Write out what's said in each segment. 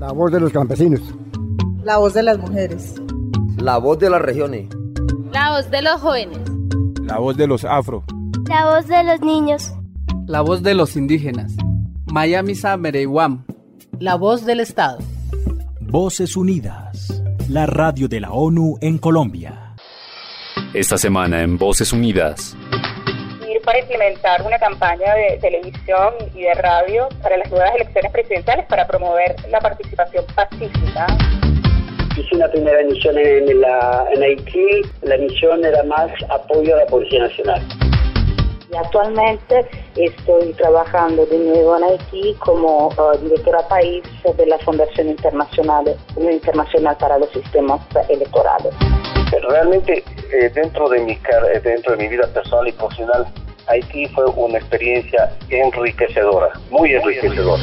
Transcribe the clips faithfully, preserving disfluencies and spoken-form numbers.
La voz de los campesinos. La voz de las mujeres. La voz de las regiones. La voz de los jóvenes. La voz de los afro. La voz de los niños. La voz de los indígenas. Miami Samereyuam. La voz del Estado. Voces Unidas. La radio de la ONU en Colombia. Esta semana en Voces Unidas. Para implementar una campaña de televisión y de radio para las nuevas elecciones presidenciales para promover la participación pacífica. Hice una primera misión en, la, en Haití, la misión era más apoyo a la Policía Nacional. Y actualmente estoy trabajando de nuevo en Haití como uh, directora país de la Fundación Internacional, Unión Internacional para los Sistemas Electorales. Realmente eh, dentro de mi dentro de mi vida personal y profesional, Haití fue una experiencia enriquecedora, muy enriquecedora.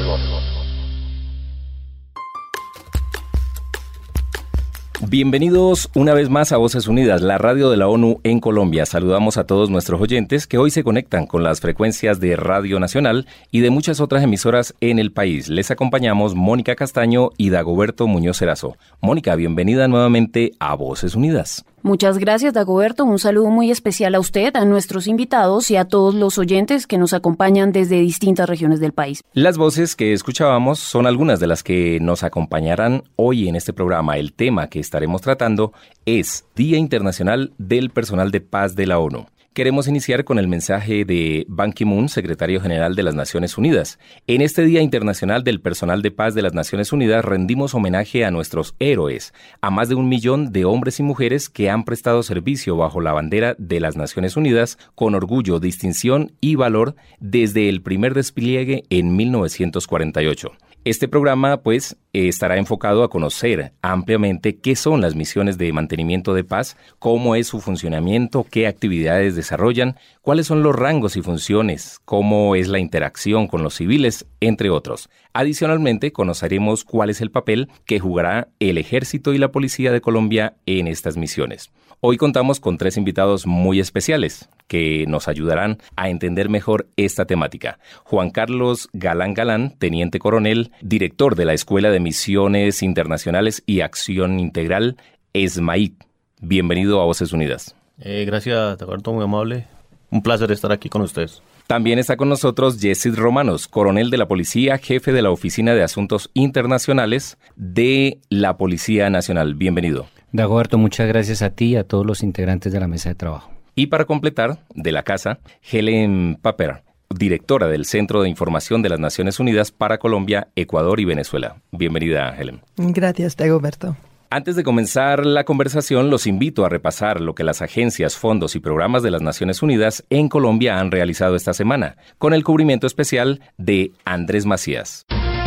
Bienvenidos una vez más a Voces Unidas, la radio de la ONU en Colombia. Saludamos a todos nuestros oyentes que hoy se conectan con las frecuencias de Radio Nacional y de muchas otras emisoras en el país. Les acompañamos Mónica Castaño y Dagoberto Muñoz Erazo. Mónica, bienvenida nuevamente a Voces Unidas. Muchas gracias, Dagoberto. Un saludo muy especial a usted, a nuestros invitados y a todos los oyentes que nos acompañan desde distintas regiones del país. Las voces que escuchábamos son algunas de las que nos acompañarán hoy en este programa. El tema que estaremos tratando es Día Internacional del Personal de Paz de la ONU. Queremos iniciar con el mensaje de Ban Ki-moon, secretario general de las Naciones Unidas. En este Día Internacional del Personal de Paz de las Naciones Unidas rendimos homenaje a nuestros héroes, a más de un millón de hombres y mujeres que han prestado servicio bajo la bandera de las Naciones Unidas con orgullo, distinción y valor desde el primer despliegue en mil novecientos cuarenta y ocho. Este programa, pues, estará enfocado a conocer ampliamente qué son las misiones de mantenimiento de paz, cómo es su funcionamiento, qué actividades desarrollan, cuáles son los rangos y funciones, cómo es la interacción con los civiles, entre otros. Adicionalmente, conoceremos cuál es el papel que jugará el Ejército y la Policía de Colombia en estas misiones. Hoy contamos con tres invitados muy especiales que nos ayudarán a entender mejor esta temática. Juan Carlos Galán Galán, teniente coronel, director de la Escuela de Misiones Internacionales y Acción Integral, ESMAIT. Bienvenido a Voces Unidas. Eh, gracias, Dagoberto, muy amable. Un placer estar aquí con ustedes. También está con nosotros Yesid Romanos, coronel de la Policía, jefe de la Oficina de Asuntos Internacionales de la Policía Nacional. Bienvenido. Dagoberto, muchas gracias a ti y a todos los integrantes de la mesa de trabajo. Y para completar, de la casa, Helen Paper, directora del Centro de Información de las Naciones Unidas para Colombia, Ecuador y Venezuela. Bienvenida, Helen. Gracias, Dagoberto. Antes de comenzar la conversación, los invito a repasar lo que las agencias, fondos y programas de las Naciones Unidas en Colombia han realizado esta semana, con el cubrimiento especial de Andrés Macías.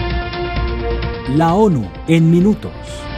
La ONU en minutos.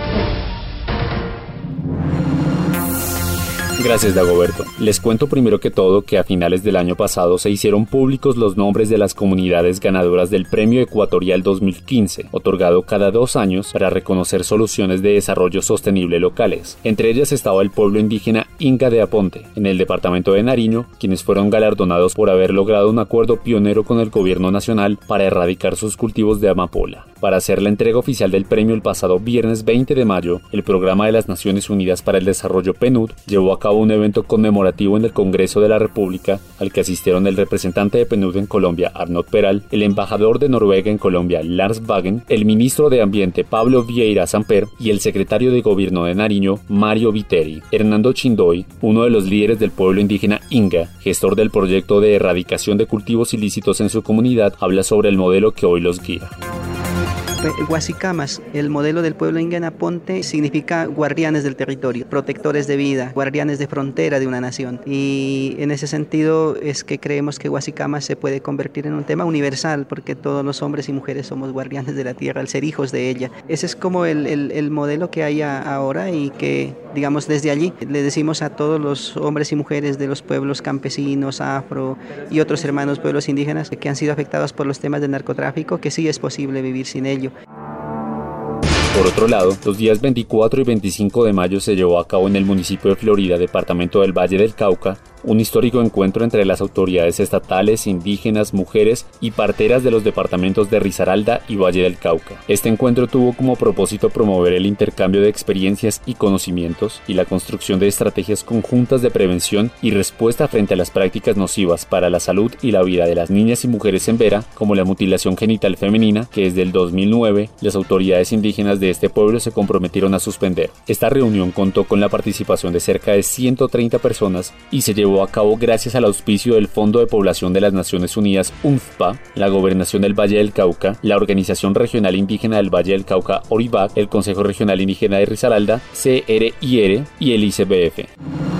Gracias, Dagoberto. Les cuento primero que todo que a finales del año pasado se hicieron públicos los nombres de las comunidades ganadoras del Premio Ecuatorial dos mil quince, otorgado cada dos años para reconocer soluciones de desarrollo sostenible locales. Entre ellas estaba el pueblo indígena Inga de Aponte, en el departamento de Nariño, quienes fueron galardonados por haber logrado un acuerdo pionero con el gobierno nacional para erradicar sus cultivos de amapola. Para hacer la entrega oficial del premio el pasado viernes veinte de mayo, el Programa de las Naciones Unidas para el Desarrollo PNUD llevó a cabo un evento conmemorativo en el Congreso de la República al que asistieron el representante de PNUD en Colombia, Arnaud Peral, el embajador de Noruega en Colombia, Lars Wagen, el ministro de Ambiente, Pablo Vieira Samper, y el secretario de Gobierno de Nariño, Mario Viteri. Hernando Chindoy, uno de los líderes del pueblo indígena Inga, gestor del proyecto de erradicación de cultivos ilícitos en su comunidad, habla sobre el modelo que hoy los guía. Guasicamas, el modelo del pueblo Inga de Aponte, significa guardianes del territorio, protectores de vida, guardianes de frontera de una nación. Y en ese sentido es que creemos que Guasicamas se puede convertir en un tema universal, porque todos los hombres y mujeres somos guardianes de la tierra al ser hijos de ella. Ese es como el, el, el modelo que hay a, ahora y que, digamos, desde allí le decimos a todos los hombres y mujeres de los pueblos campesinos, afro y otros hermanos pueblos indígenas que han sido afectados por los temas del narcotráfico, que sí es posible vivir sin ello. Por otro lado, los días veinticuatro y veinticinco de mayo se llevó a cabo en el municipio de Florida, departamento del Valle del Cauca, un histórico encuentro entre las autoridades estatales, indígenas, mujeres y parteras de los departamentos de Risaralda y Valle del Cauca. Este encuentro tuvo como propósito promover el intercambio de experiencias y conocimientos y la construcción de estrategias conjuntas de prevención y respuesta frente a las prácticas nocivas para la salud y la vida de las niñas y mujeres en Vera, como la mutilación genital femenina, que desde el dos mil nueve las autoridades indígenas de este pueblo se comprometieron a suspender. Esta reunión contó con la participación de cerca de ciento treinta personas y se llevó a cabo gracias al auspicio del Fondo de Población de las Naciones Unidas U N F P A, la Gobernación del Valle del Cauca, la Organización Regional Indígena del Valle del Cauca ORIVAC, el Consejo Regional Indígena de Risaralda, C R I R y el I C B F.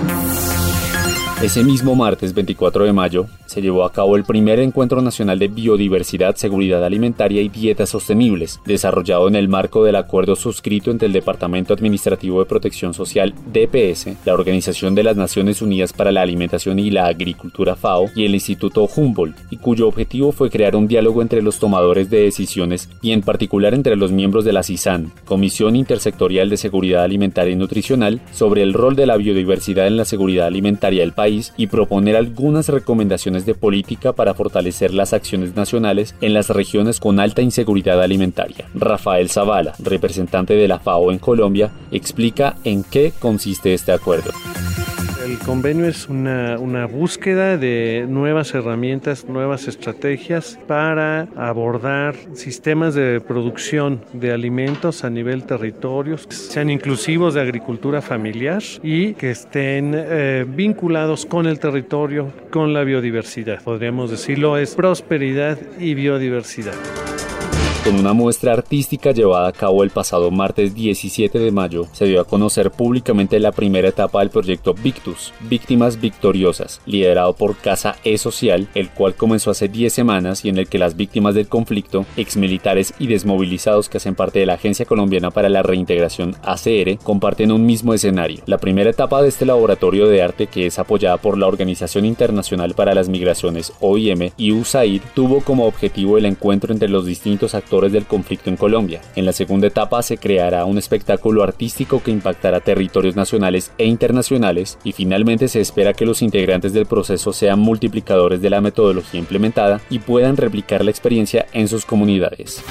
Ese mismo martes veinticuatro de mayo se llevó a cabo el primer Encuentro Nacional de Biodiversidad, Seguridad Alimentaria y Dietas Sostenibles, desarrollado en el marco del acuerdo suscrito entre el Departamento Administrativo de Protección Social D P S, la Organización de las Naciones Unidas para la Alimentación y la Agricultura F A O y el Instituto Humboldt, y cuyo objetivo fue crear un diálogo entre los tomadores de decisiones y en particular entre los miembros de la CISAN, Comisión Intersectorial de Seguridad Alimentaria y Nutricional, sobre el rol de la biodiversidad en la seguridad alimentaria del país y proponer algunas recomendaciones de política para fortalecer las acciones nacionales en las regiones con alta inseguridad alimentaria. Rafael Zavala, representante de la F A O en Colombia, explica en qué consiste este acuerdo. El convenio es una, una búsqueda de nuevas herramientas, nuevas estrategias para abordar sistemas de producción de alimentos a nivel territorio, que sean inclusivos de agricultura familiar y que estén eh, vinculados con el territorio, con la biodiversidad. Podríamos decirlo, es prosperidad y biodiversidad. Con una muestra artística llevada a cabo el pasado martes diecisiete de mayo, se dio a conocer públicamente la primera etapa del proyecto Victus, Víctimas Victoriosas, liderado por Casa E-Social, el cual comenzó hace diez semanas y en el que las víctimas del conflicto, exmilitares y desmovilizados que hacen parte de la Agencia Colombiana para la Reintegración A C R, comparten un mismo escenario. La primera etapa de este laboratorio de arte, que es apoyada por la Organización Internacional para las Migraciones O I M y U S A I D, tuvo como objetivo el encuentro entre los distintos actores del conflicto en Colombia. En la segunda etapa se creará un espectáculo artístico que impactará territorios nacionales e internacionales y finalmente se espera que los integrantes del proceso sean multiplicadores de la metodología implementada y puedan replicar la experiencia en sus comunidades.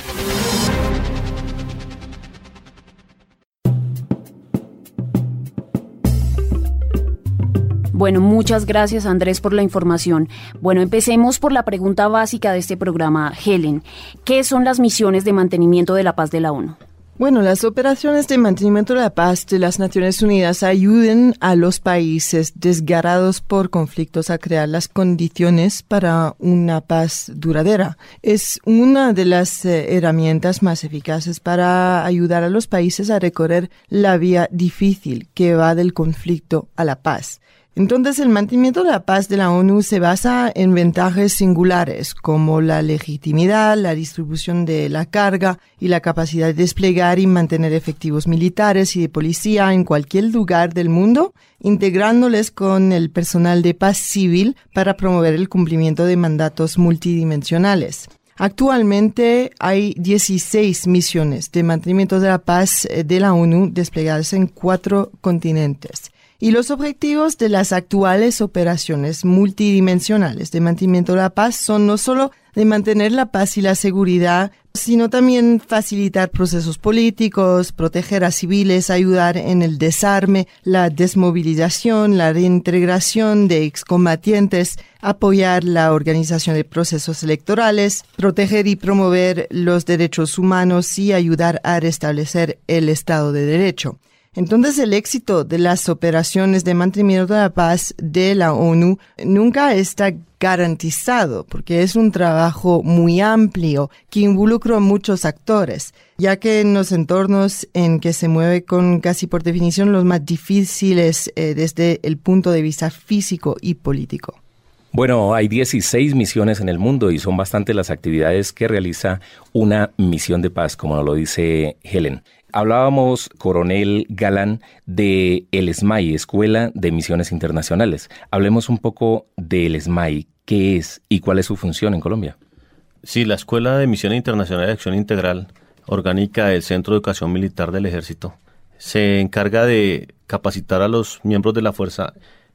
Bueno, muchas gracias Andrés por la información. Bueno, empecemos por la pregunta básica de este programa. Helen, ¿qué son las misiones de mantenimiento de la paz de la ONU? Bueno, las operaciones de mantenimiento de la paz de las Naciones Unidas ayudan a los países desgarrados por conflictos a crear las condiciones para una paz duradera. Es una de las eh, herramientas más eficaces para ayudar a los países a recorrer la vía difícil que va del conflicto a la paz. Entonces, el mantenimiento de la paz de la ONU se basa en ventajas singulares, como la legitimidad, la distribución de la carga y la capacidad de desplegar y mantener efectivos militares y de policía en cualquier lugar del mundo, integrándoles con el personal de paz civil para promover el cumplimiento de mandatos multidimensionales. Actualmente hay dieciséis misiones de mantenimiento de la paz de la ONU desplegadas en cuatro continentes. Y los objetivos de las actuales operaciones multidimensionales de mantenimiento de la paz son no solo de mantener la paz y la seguridad, sino también facilitar procesos políticos, proteger a civiles, ayudar en el desarme, la desmovilización, la reintegración de excombatientes, apoyar la organización de procesos electorales, proteger y promover los derechos humanos y ayudar a restablecer el Estado de Derecho. Entonces, el éxito de las operaciones de mantenimiento de la paz de la ONU nunca está garantizado, porque es un trabajo muy amplio que involucra a muchos actores, ya que en los entornos en que se mueve con casi por definición los más difíciles eh, desde el punto de vista físico y político. Bueno, hay dieciséis misiones en el mundo y son bastantes las actividades que realiza una misión de paz, como nos lo dice Helen. Hablábamos, coronel Galán, de el S M A I, Escuela de Misiones Internacionales. Hablemos un poco del S M A I. ¿Qué es y cuál es su función en Colombia? Sí, la Escuela de Misiones Internacionales de Acción Integral, orgánica del Centro de Educación Militar del Ejército, se encarga de capacitar a los miembros de la fuerza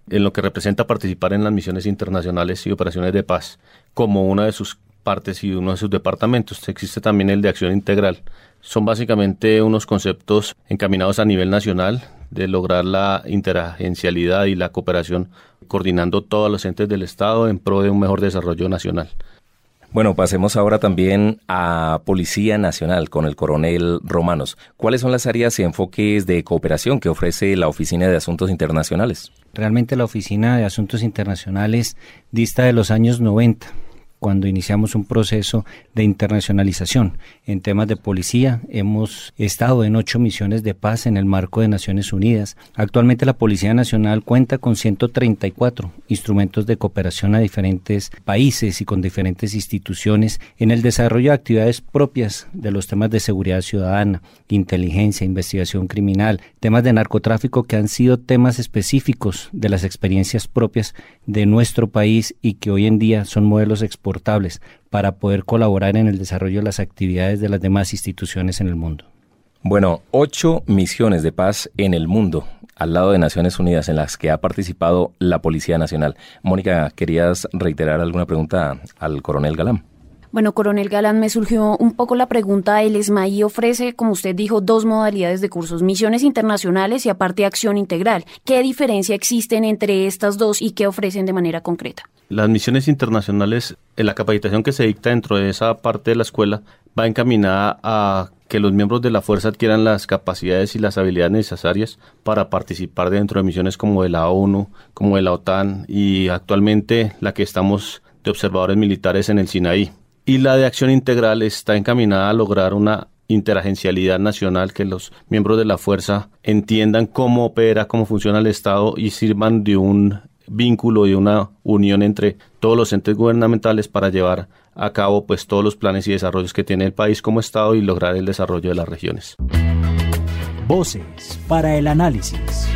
en lo que representa participar en las misiones internacionales y operaciones de paz como una de sus partes y uno de sus departamentos. Existe también el de acción integral. Son básicamente unos conceptos encaminados a nivel nacional de lograr la interagencialidad y la cooperación, coordinando todos los entes del Estado en pro de un mejor desarrollo nacional. Bueno, pasemos ahora también a Policía Nacional con el coronel Romanos. ¿Cuáles son las áreas y enfoques de cooperación que ofrece la Oficina de Asuntos Internacionales? Realmente la Oficina de Asuntos Internacionales dista de los años noventa, cuando iniciamos un proceso de internacionalización. En temas de policía hemos estado en ocho misiones de paz en el marco de Naciones Unidas. Actualmente la Policía Nacional cuenta con ciento treinta y cuatro instrumentos de cooperación a diferentes países y con diferentes instituciones en el desarrollo de actividades propias de los temas de seguridad ciudadana, inteligencia, investigación criminal, temas de narcotráfico que han sido temas específicos de las experiencias propias de nuestro país y que hoy en día son modelos exportables para poder colaborar en el desarrollo de las actividades de las demás instituciones en el mundo. Bueno, ocho misiones de paz en el mundo, al lado de Naciones Unidas, en las que ha participado la Policía Nacional. Mónica, ¿querías reiterar alguna pregunta al coronel Galán? Bueno, coronel Galán, me surgió un poco la pregunta. El ESMAI ofrece, como usted dijo, dos modalidades de cursos, misiones internacionales y aparte acción integral. ¿Qué diferencia existen entre estas dos y qué ofrecen de manera concreta? Las misiones internacionales, la capacitación que se dicta dentro de esa parte de la escuela va encaminada a que los miembros de la fuerza adquieran las capacidades y las habilidades necesarias para participar dentro de misiones como de la ONU, como de la OTAN y actualmente la que estamos de observadores militares en el Sinaí. Y la de acción integral está encaminada a lograr una interagencialidad nacional, que los miembros de la fuerza entiendan cómo opera, cómo funciona el Estado y sirvan de un vínculo y una unión entre todos los entes gubernamentales para llevar a cabo pues todos los planes y desarrollos que tiene el país como Estado y lograr el desarrollo de las regiones. Voces para el análisis.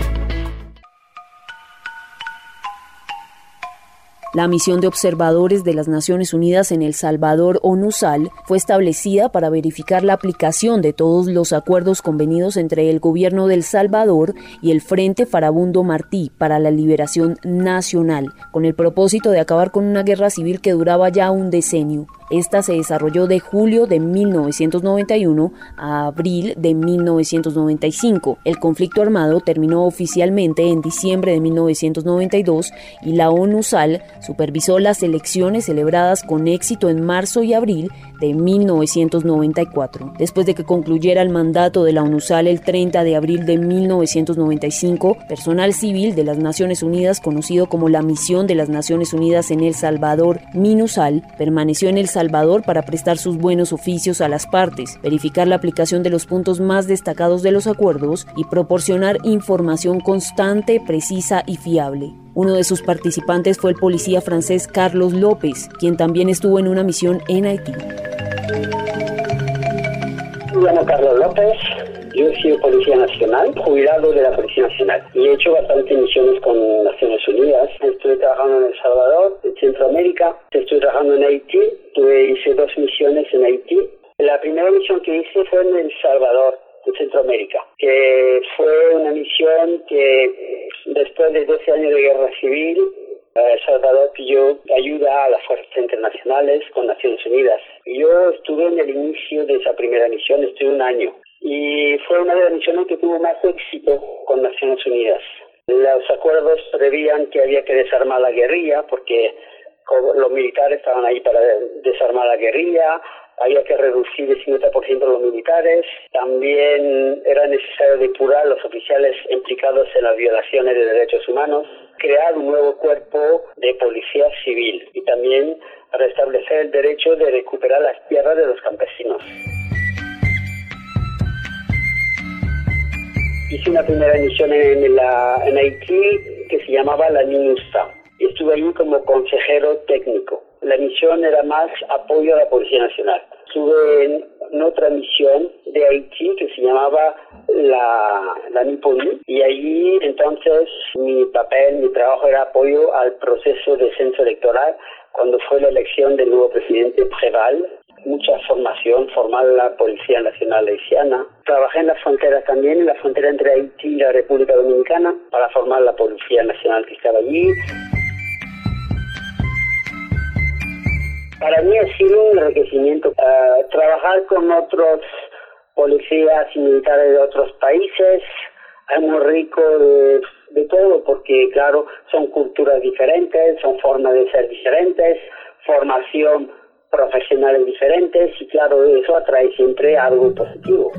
La misión de observadores de las Naciones Unidas en El Salvador, ONUSAL, fue establecida para verificar la aplicación de todos los acuerdos convenidos entre el gobierno de El Salvador y el Frente Farabundo Martí para la Liberación Nacional, con el propósito de acabar con una guerra civil que duraba ya un decenio. Esta se desarrolló de julio de mil novecientos noventa y uno a abril de mil novecientos noventa y cinco. El conflicto armado terminó oficialmente en diciembre de mil novecientos noventa y dos y la ONUSAL supervisó las elecciones celebradas con éxito en marzo y abril de mil novecientos noventa y cuatro. Después de que concluyera el mandato de la ONUSAL el treinta de abril de mil novecientos noventa y cinco, personal civil de las Naciones Unidas, conocido como la Misión de las Naciones Unidas en El Salvador, MINUSAL, permaneció en El Salvador para prestar sus buenos oficios a las partes, verificar la aplicación de los puntos más destacados de los acuerdos y proporcionar información constante, precisa y fiable. Uno de sus participantes fue el policía francés Carlos López, quien también estuvo en una misión en Haití. Me llamo Carlos López, yo he sido policía nacional, jubilado de la Policía Nacional y he hecho bastantes misiones con Naciones Unidas. Estuve trabajando en El Salvador, en Centroamérica, estuve trabajando en Haití, tuve, hice dos misiones en Haití. La primera misión que hice fue en El Salvador, en Centroamérica, que fue una misión que después de doce años de guerra civil, El Salvador pidió ayuda a las fuerzas internacionales con Naciones Unidas. Yo estuve en el inicio de esa primera misión, estuve un año, y fue una de las misiones que tuvo más éxito con Naciones Unidas. Los acuerdos prevían que había que desarmar la guerrilla, porque los militares estaban ahí para desarmar la guerrilla, había que reducir el cincuenta por ciento de los militares, también era necesario depurar a los oficiales implicados en las violaciones de derechos humanos, crear un nuevo cuerpo de policía civil y también restablecer el derecho de recuperar las tierras de los campesinos. Hice una primera misión en, la, en Haití que se llamaba la MINUSTA. Estuve allí como consejero técnico. La misión era más apoyo a la Policía Nacional. Estuve en, en otra misión de Haití que se llamaba la, la MIPONI y allí entonces mi papel, mi trabajo era apoyo al proceso de censo electoral cuando fue la elección del nuevo presidente Préval. mucha formación, formar la Policía Nacional Haitiana. Trabajé en la frontera también, en la frontera entre Haití y la República Dominicana, para formar la Policía Nacional que estaba allí. Para mí ha sido un enriquecimiento uh, trabajar con otros policías y militares de otros países. Es muy rico de, de todo porque, claro, son culturas diferentes, son formas de ser diferentes, formación profesionales diferentes y, claro, eso atrae siempre algo positivo.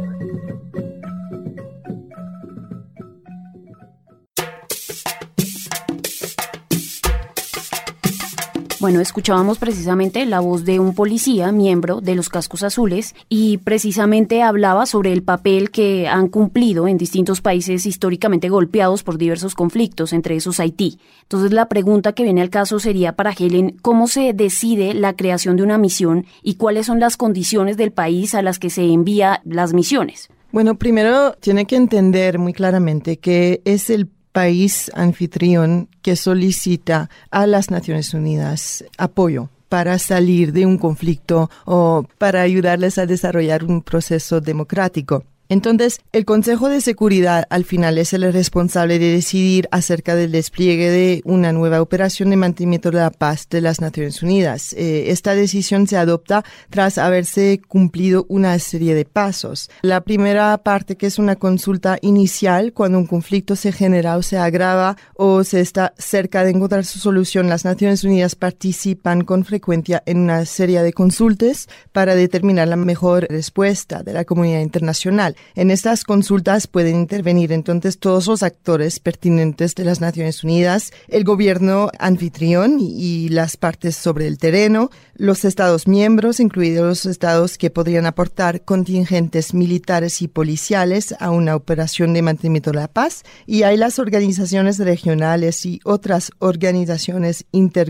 Bueno, escuchábamos precisamente la voz de un policía, miembro de los Cascos Azules, y precisamente hablaba sobre el papel que han cumplido en distintos países históricamente golpeados por diversos conflictos, entre esos Haití. Entonces, la pregunta que viene al caso sería para Helen, ¿cómo se decide la creación de una misión y cuáles son las condiciones del país a las que se envía las misiones? Bueno, primero tiene que entender muy claramente que es el país anfitrión que solicita a las Naciones Unidas apoyo para salir de un conflicto o para ayudarles a desarrollar un proceso democrático. Entonces, el Consejo de Seguridad al final es el responsable de decidir acerca del despliegue de una nueva operación de mantenimiento de la paz de las Naciones Unidas. Eh, esta decisión se adopta tras haberse cumplido una serie de pasos. La primera parte, que es una consulta inicial, cuando un conflicto se genera o se agrava o se está cerca de encontrar su solución, las Naciones Unidas participan con frecuencia en una serie de consultas para determinar la mejor respuesta de la comunidad internacional. En estas consultas pueden intervenir entonces todos los actores pertinentes de las Naciones Unidas, el gobierno anfitrión y las partes sobre el terreno, los Estados miembros, incluidos los estados que podrían aportar contingentes militares y policiales a una operación de mantenimiento de la paz, y hay las organizaciones regionales y otras organizaciones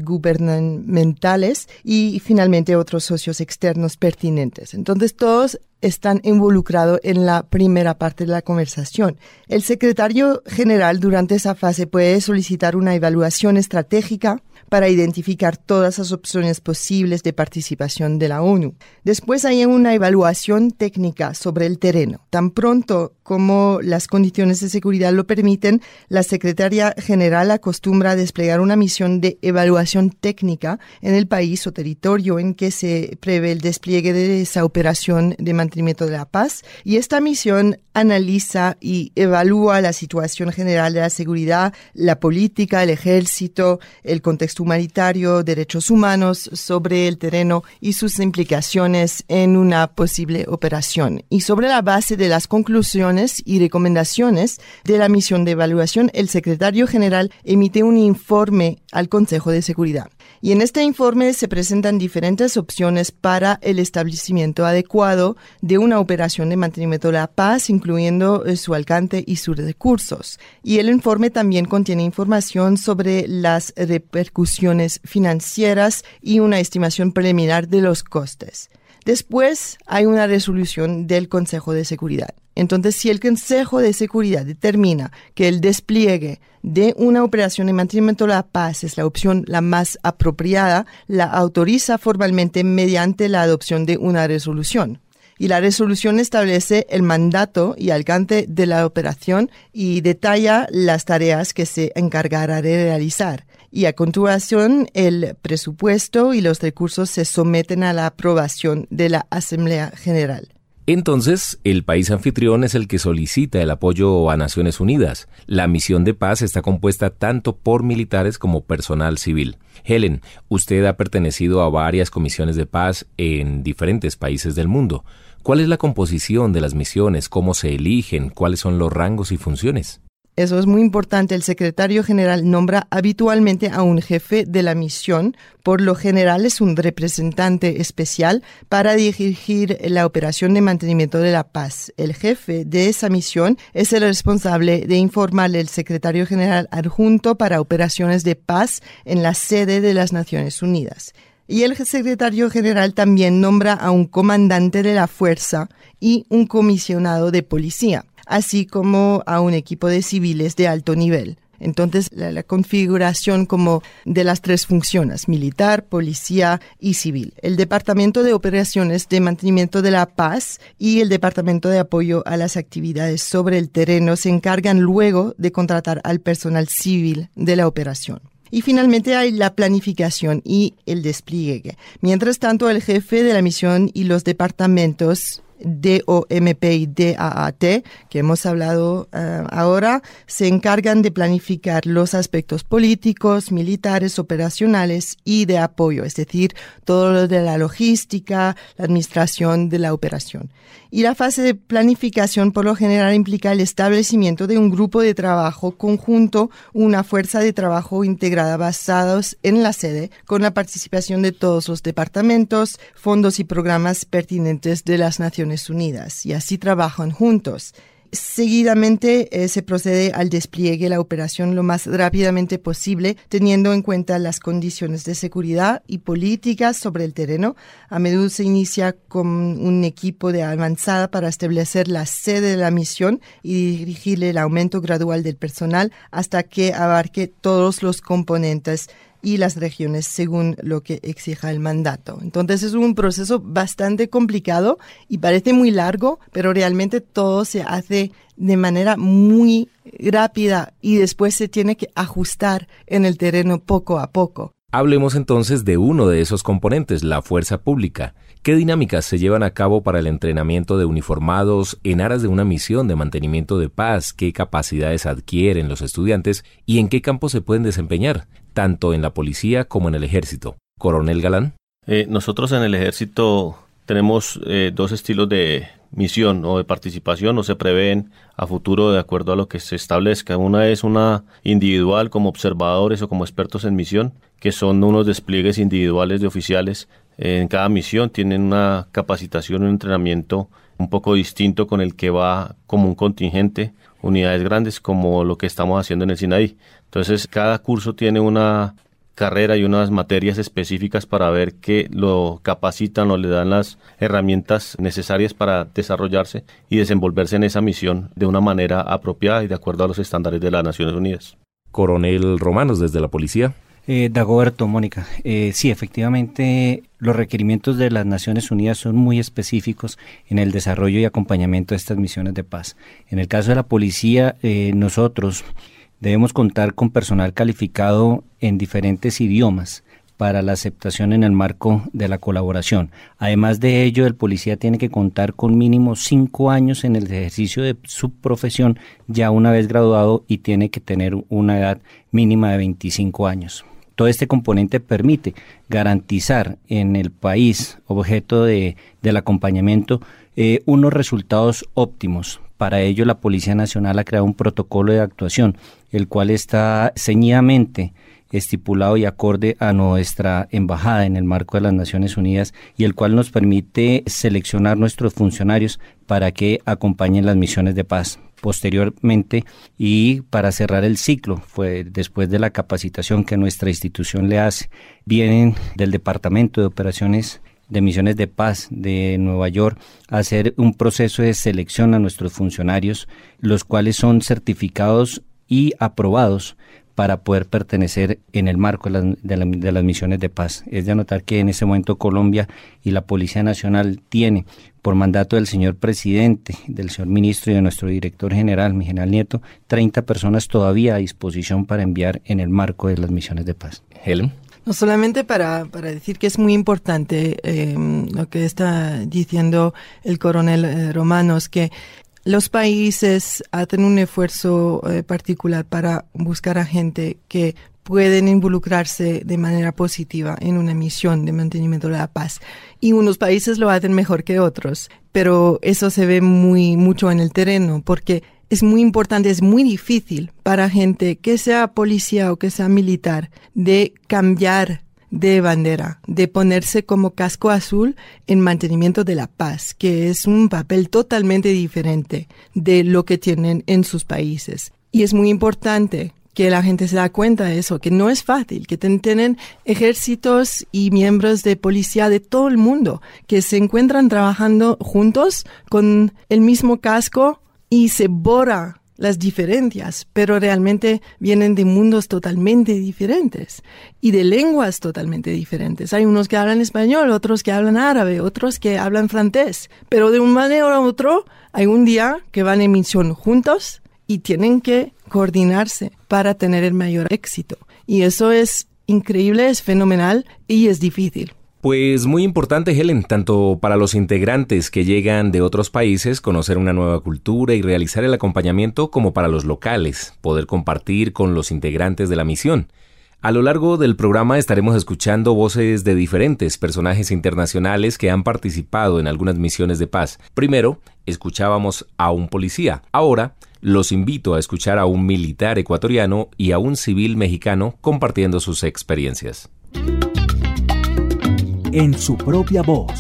intergubernamentales y finalmente otros socios externos pertinentes. Entonces todos están involucrados en la primera parte de la conversación. El secretario general durante esa fase puede solicitar una evaluación estratégica para identificar todas las opciones posibles de participación de la ONU. Después hay una evaluación técnica sobre el terreno. Tan pronto como las condiciones de seguridad lo permiten, la Secretaría General acostumbra a desplegar una misión de evaluación técnica en el país o territorio en que se prevé el despliegue de esa operación de mantenimiento de la paz, y esta misión analiza y evalúa la situación general de la seguridad, la política, el ejército, el contexto humanitario, derechos humanos sobre el terreno y sus implicaciones en una posible operación. Y sobre la base de las conclusiones y recomendaciones de la misión de evaluación, el secretario general emite un informe al Consejo de Seguridad. Y en este informe se presentan diferentes opciones para el establecimiento adecuado de una operación de mantenimiento de la paz, incluyendo su alcance y sus recursos. Y el informe también contiene información sobre las repercusiones financieras y una estimación preliminar de los costes. Después hay una resolución del Consejo de Seguridad. Entonces, si el Consejo de Seguridad determina que el despliegue de una operación de mantenimiento de la paz es la opción la más apropiada, la autoriza formalmente mediante la adopción de una resolución. Y la resolución establece el mandato y alcance de la operación y detalla las tareas que se encargará de realizar. Y a continuación, el presupuesto y los recursos se someten a la aprobación de la Asamblea General. Entonces, el país anfitrión es el que solicita el apoyo a Naciones Unidas. La misión de paz está compuesta tanto por militares como personal civil. Helen, usted ha pertenecido a varias comisiones de paz en diferentes países del mundo. ¿Cuál es la composición de las misiones? ¿Cómo se eligen? ¿Cuáles son los rangos y funciones? Eso es muy importante. El secretario general nombra habitualmente a un jefe de la misión. Por lo general es un representante especial para dirigir la operación de mantenimiento de la paz. El jefe de esa misión es el responsable de informarle al secretario general adjunto para operaciones de paz en la sede de las Naciones Unidas. Y el secretario general también nombra a un comandante de la fuerza y un comisionado de policía, así como a un equipo de civiles de alto nivel. Entonces, la, la configuración como de las tres funciones, militar, policía y civil. El Departamento de Operaciones de Mantenimiento de la Paz y el Departamento de Apoyo a las Actividades sobre el Terreno se encargan luego de contratar al personal civil de la operación. Y finalmente hay la planificación y el despliegue. Mientras tanto, el jefe de la misión y los departamentos D O M P y D A A T, que hemos hablado uh, ahora, se encargan de planificar los aspectos políticos, militares, operacionales y de apoyo, es decir, todo lo de la logística, la administración de la operación. Y la fase de planificación por lo general implica el establecimiento de un grupo de trabajo conjunto, una fuerza de trabajo integrada basados en la sede, con la participación de todos los departamentos, fondos y programas pertinentes de las Naciones Unidas, y así trabajan juntos. Seguidamente eh, se procede al despliegue de la operación lo más rápidamente posible, teniendo en cuenta las condiciones de seguridad y políticas sobre el terreno. A menudo se inicia con un equipo de avanzada para establecer la sede de la misión y dirigir el aumento gradual del personal hasta que abarque todos los componentes y las regiones según lo que exija el mandato. Entonces es un proceso bastante complicado y parece muy largo, pero realmente todo se hace de manera muy rápida y después se tiene que ajustar en el terreno poco a poco. Hablemos entonces de uno de esos componentes, la fuerza pública. ¿Qué dinámicas se llevan a cabo para el entrenamiento de uniformados en aras de una misión de mantenimiento de paz? ¿Qué capacidades adquieren los estudiantes y en qué campos se pueden desempeñar, tanto en la policía como en el ejército? Coronel Galán. Eh, nosotros en el ejército tenemos eh, dos estilos de misión o de participación, o se prevén a futuro de acuerdo a lo que se establezca. Una es una individual como observadores o como expertos en misión, que son unos despliegues individuales de oficiales. En cada misión tienen una capacitación, un entrenamiento un poco distinto con el que va como un contingente, unidades grandes como lo que estamos haciendo en el Sinaí. Entonces, cada curso tiene una carrera y unas materias específicas para ver que lo capacitan o le dan las herramientas necesarias para desarrollarse y desenvolverse en esa misión de una manera apropiada y de acuerdo a los estándares de las Naciones Unidas. Coronel Romanos, desde la policía. Eh, Dagoberto, Mónica, eh, sí, efectivamente los requerimientos de las Naciones Unidas son muy específicos en el desarrollo y acompañamiento de estas misiones de paz. En el caso de la policía, eh, nosotros debemos contar con personal calificado en diferentes idiomas para la aceptación en el marco de la colaboración. Además de ello, el policía tiene que contar con mínimo cinco años en el ejercicio de su profesión ya una vez graduado y tiene que tener una edad mínima de veinticinco años. Todo este componente permite garantizar en el país objeto de, del acompañamiento eh, unos resultados óptimos. Para ello, la Policía Nacional ha creado un protocolo de actuación, el cual está ceñidamente estipulado y acorde a nuestra embajada en el marco de las Naciones Unidas y el cual nos permite seleccionar nuestros funcionarios para que acompañen las misiones de paz. Posteriormente, y para cerrar el ciclo, fue después de la capacitación que nuestra institución le hace, vienen del Departamento de Operaciones de Misiones de Paz de Nueva York a hacer un proceso de selección a nuestros funcionarios, los cuales son certificados y aprobados para poder pertenecer en el marco de, la, de, la, de las misiones de paz. Es de anotar que en ese momento Colombia y la Policía Nacional tiene, por mandato del señor presidente, del señor ministro y de nuestro director general, mi general Nieto, treinta personas todavía a disposición para enviar en el marco de las misiones de paz. Helen. No solamente para, para decir que es muy importante eh, lo que está diciendo el coronel eh, Romanos, que los países hacen un esfuerzo eh, particular para buscar a gente que pueden involucrarse de manera positiva en una misión de mantenimiento de la paz. Y unos países lo hacen mejor que otros, pero eso se ve muy mucho en el terreno, porque es muy importante, es muy difícil para gente que sea policía o que sea militar de cambiar de bandera, de ponerse como casco azul en mantenimiento de la paz, que es un papel totalmente diferente de lo que tienen en sus países. Y es muy importante que la gente se da cuenta de eso, que no es fácil, que ten, tienen ejércitos y miembros de policía de todo el mundo, que se encuentran trabajando juntos con el mismo casco y se borra las diferencias, pero realmente vienen de mundos totalmente diferentes y de lenguas totalmente diferentes. Hay unos que hablan español, otros que hablan árabe, otros que hablan francés, pero de una manera u otra hay un día que van en misión juntos y tienen que coordinarse para tener el mayor éxito. Y eso es increíble, es fenomenal y es difícil. Pues muy importante, Helen, tanto para los integrantes que llegan de otros países, conocer una nueva cultura y realizar el acompañamiento, como para los locales, poder compartir con los integrantes de la misión. A lo largo del programa estaremos escuchando voces de diferentes personajes internacionales que han participado en algunas misiones de paz. Primero, escuchábamos a un policía. Ahora, los invito a escuchar a un militar ecuatoriano y a un civil mexicano compartiendo sus experiencias. En su propia voz.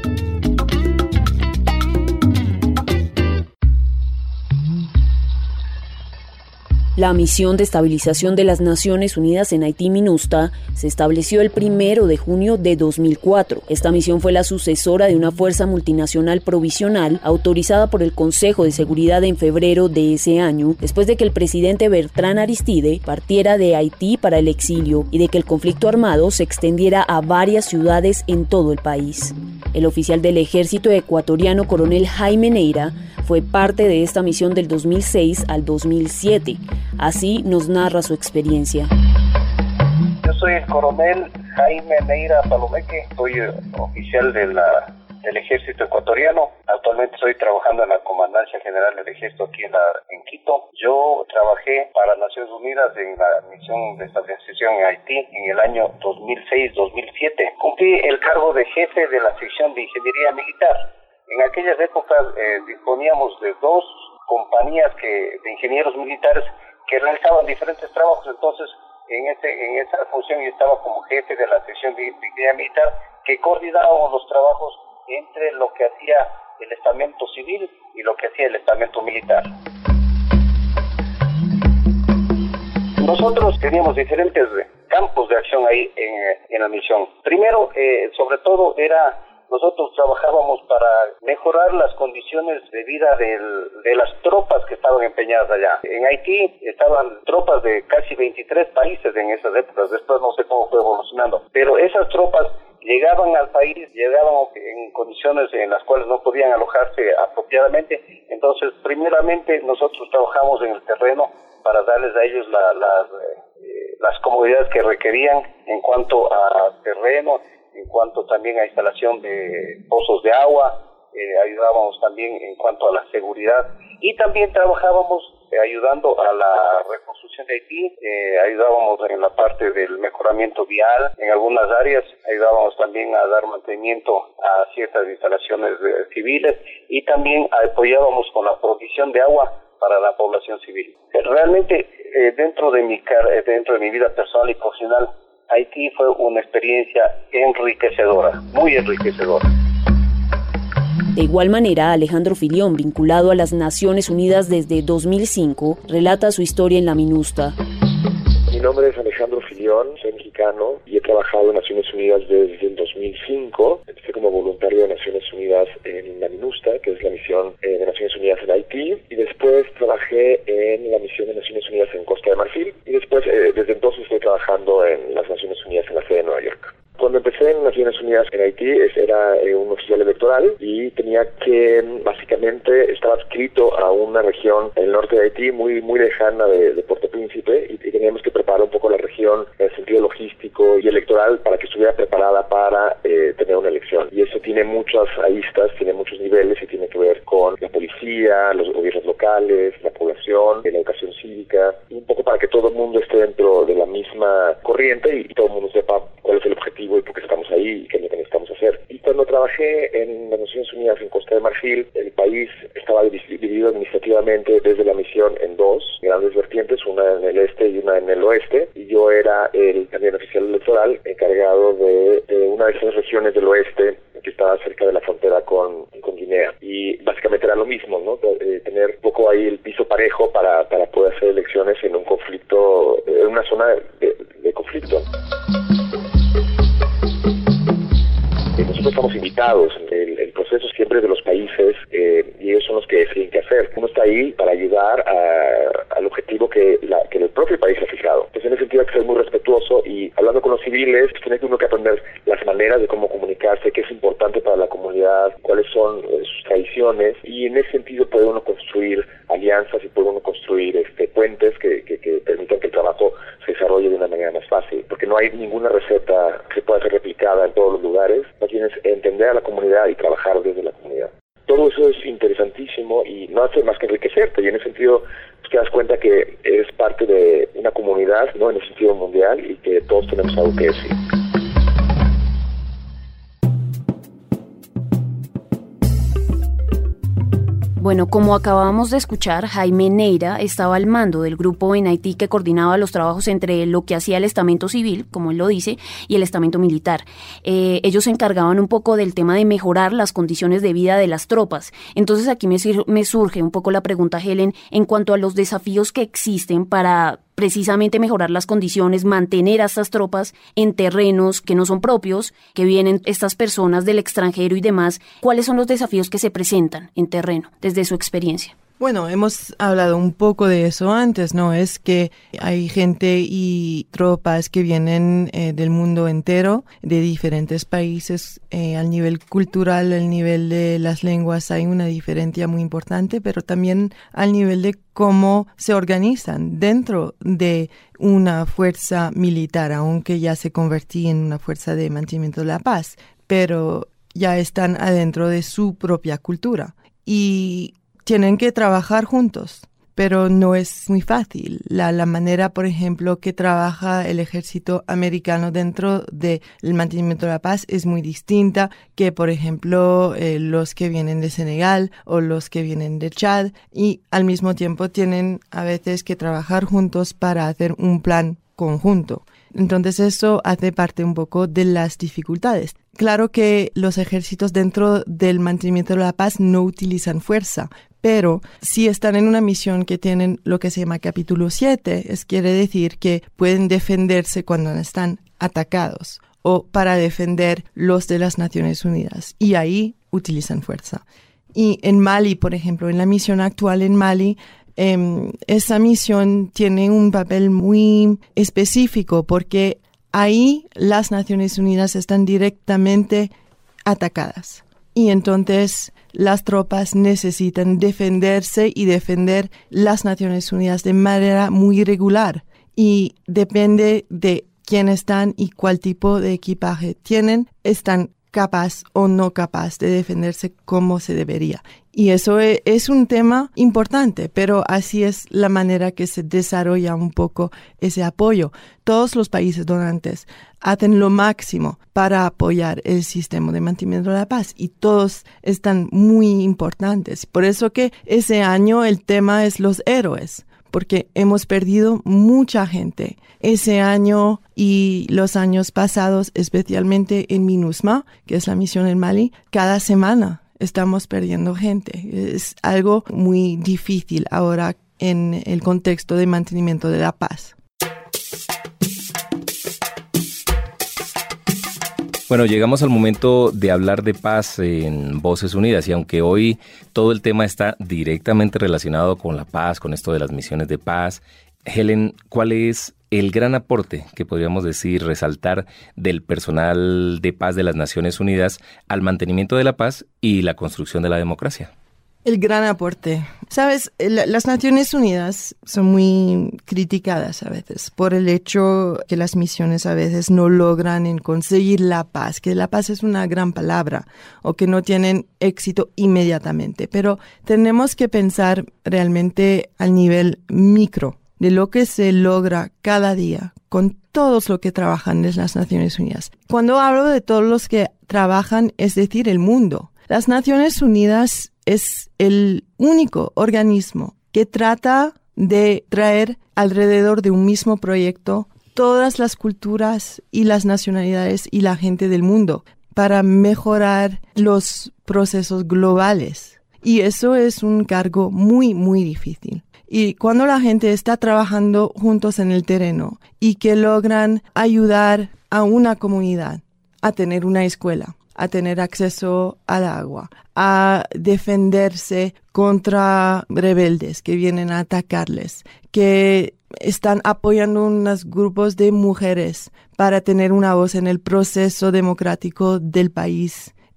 La misión de estabilización de las Naciones Unidas en Haití, MINUSTA, se estableció el primero de junio de dos mil cuatro. Esta misión fue la sucesora de una fuerza multinacional provisional autorizada por el Consejo de Seguridad en febrero de ese año, después de que el presidente Bertrand Aristide partiera de Haití para el exilio y de que el conflicto armado se extendiera a varias ciudades en todo el país. El oficial del ejército ecuatoriano, coronel Jaime Neira, fue parte de esta misión del dos mil seis al dos mil siete. Así nos narra su experiencia. Yo soy el coronel Jaime Neira Palomeque, soy oficial de la, del ejército ecuatoriano. Actualmente estoy trabajando en la Comandancia General del Ejército aquí en, la, en Quito. Yo trabajé para Naciones Unidas en la misión de estabilización en Haití en el año dos mil seis dos mil siete. Cumplí el cargo de jefe de la sección de ingeniería militar. En aquellas épocas eh, disponíamos de dos compañías que, de ingenieros militares que realizaban diferentes trabajos. Entonces, en, ese, en esa función yo estaba como jefe de la sección de ingeniería militar, que coordinábamos los trabajos entre lo que hacía el estamento civil y lo que hacía el estamento militar. Nosotros teníamos diferentes campos de acción ahí en, en la misión. Primero, eh, sobre todo, era... Nosotros trabajábamos para mejorar las condiciones de vida del, de las tropas que estaban empeñadas allá. En Haití estaban tropas de casi veintitrés países en esas épocas, después no sé cómo fue evolucionando, pero esas tropas llegaban al país, llegaban en condiciones en las cuales no podían alojarse apropiadamente. Entonces, primeramente nosotros trabajamos en el terreno para darles a ellos la, la, eh, las comodidades que requerían en cuanto a terreno, en cuanto también a instalación de pozos de agua, eh, ayudábamos también en cuanto a la seguridad y también trabajábamos eh, ayudando a la reconstrucción de Haití, eh, ayudábamos en la parte del mejoramiento vial, en algunas áreas ayudábamos también a dar mantenimiento a ciertas instalaciones eh, civiles y también apoyábamos con la provisión de agua para la población civil. Realmente eh, dentro de mi car- dentro de mi vida personal y profesional, Haití fue una experiencia enriquecedora, muy enriquecedora. De igual manera, Alejandro Filión, vinculado a las Naciones Unidas desde dos mil cinco, relata su historia en la MINUSTA. Mi nombre es Alejandro Filión, soy mexicano y he trabajado en Naciones Unidas desde el dos mil cinco. Empecé como voluntario de Naciones Unidas en la MINUSTA, que es la misión eh, de Naciones Unidas en Haití, y después trabajé en la misión de Naciones Unidas en Costa de Marfil, y después, eh, desde entonces estoy trabajando en las Naciones Unidas en la sede de Nueva York. Cuando empecé en Naciones Unidas en Haití, era eh, un oficial electoral y tenía que, básicamente, estar adscrito a una región en el norte de Haití muy muy lejana de, de Puerto Príncipe y, y teníamos que preparar un poco la región en el sentido logístico y electoral para que estuviera preparada para eh, tener una elección. Y eso tiene muchas aristas, tiene muchos niveles y tiene que ver con la policía, los gobiernos locales, la población, la educación cívica, y un poco para que todo el mundo esté dentro de la misma corriente y, y todo el mundo sepa cuál es el objetivo y por qué estamos ahí y qué es lo que necesitamos hacer. Y cuando trabajé en las Naciones Unidas en Costa de Marfil, el país estaba dividido administrativamente desde la misión en dos grandes vertientes, una en el este y una en el oeste, y yo era el también oficial electoral encargado de, de una de esas regiones del oeste que estaba cerca de la frontera con, con Guinea. Y básicamente era lo mismo, ¿no? De, de tener un poco ahí el piso parejo para, para poder hacer elecciones en un conflicto, en una zona de, de conflicto. Nosotros estamos invitados, el, el proceso siempre es de los países eh, y ellos son los que deciden qué hacer. Uno está ahí para ayudar a en ese sentido puede uno construir alianzas y puede uno construir este, puentes que, que, que permitan que el trabajo se desarrolle de una manera más fácil, porque no hay ninguna receta que pueda ser replicada en todos los lugares, más bien es entender a la comunidad y trabajar desde la comunidad. Todo eso es interesantísimo y no hace más que enriquecerte, y en ese sentido pues, te das cuenta que eres parte de una comunidad, ¿no?, en el sentido mundial, y que todos tenemos algo que decir. Bueno, como acabamos de escuchar, Jaime Neira estaba al mando del grupo en Haití que coordinaba los trabajos entre lo que hacía el estamento civil, como él lo dice, y el estamento militar. Eh, ellos se encargaban un poco del tema de mejorar las condiciones de vida de las tropas. Entonces aquí me, me surge un poco la pregunta, Helen, en cuanto a los desafíos que existen para precisamente mejorar las condiciones, mantener a estas tropas en terrenos que no son propios, que vienen estas personas del extranjero y demás. ¿Cuáles son los desafíos que se presentan en terreno desde su experiencia? Bueno, hemos hablado un poco de eso antes, ¿no? Es que hay gente y tropas que vienen eh, del mundo entero, de diferentes países. Eh, al nivel cultural, al nivel de las lenguas hay una diferencia muy importante, pero también al nivel de cómo se organizan dentro de una fuerza militar, aunque ya se convertí en una fuerza de mantenimiento de la paz, pero ya están adentro de su propia cultura. Y tienen que trabajar juntos, pero no es muy fácil. La, la manera, por ejemplo, que trabaja el ejército americano dentro del mantenimiento de la paz es muy distinta que, por ejemplo, eh, los que vienen de Senegal o los que vienen de Chad, y al mismo tiempo tienen a veces que trabajar juntos para hacer un plan conjunto. Entonces eso hace parte un poco de las dificultades. Claro que los ejércitos dentro del mantenimiento de la paz no utilizan fuerza, pero si están en una misión que tienen lo que se llama capítulo siete, es quiere decir que pueden defenderse cuando están atacados o para defender los de las Naciones Unidas, y ahí utilizan fuerza. Y en Mali, por ejemplo, en la misión actual en Mali, eh, esa misión tiene un papel muy específico porque ahí las Naciones Unidas están directamente atacadas. Y entonces las tropas necesitan defenderse y defender las Naciones Unidas de manera muy regular. Y depende de quién están y cuál tipo de equipaje tienen, están capaz o no capaz de defenderse como se debería. Y eso es un tema importante, pero así es la manera que se desarrolla un poco ese apoyo. Todos los países donantes hacen lo máximo para apoyar el sistema de mantenimiento de la paz y todos están muy importantes. Por eso que ese año el tema es los héroes, porque hemos perdido mucha gente ese año y los años pasados, especialmente en MINUSMA, que es la misión en Mali, cada semana estamos perdiendo gente. Es algo muy difícil ahora en el contexto de mantenimiento de la paz. Bueno, llegamos al momento de hablar de paz en Voces Unidas, y aunque hoy todo el tema está directamente relacionado con la paz, con esto de las misiones de paz, Helen, ¿cuál es el gran aporte que podríamos decir, resaltar del personal de paz de las Naciones Unidas al mantenimiento de la paz y la construcción de la democracia? El gran aporte. Sabes, las Naciones Unidas son muy criticadas a veces por el hecho que las misiones a veces no logran en conseguir la paz, que la paz es una gran palabra o que no tienen éxito inmediatamente. Pero tenemos que pensar realmente al nivel micro de lo que se logra cada día con todos los que trabajan en las Naciones Unidas. Cuando hablo de todos los que trabajan, es decir, el mundo. Las Naciones Unidas es el único organismo que trata de traer alrededor de un mismo proyecto todas las culturas y las nacionalidades y la gente del mundo para mejorar los procesos globales. Y eso es un cargo muy, muy difícil. Y cuando la gente está trabajando juntos en el terreno y que logran ayudar a una comunidad a tener una escuela, a tener acceso al agua, a defenderse contra rebeldes que vienen a atacarles, que están apoyando unos grupos de mujeres para tener una voz en el proceso democrático del país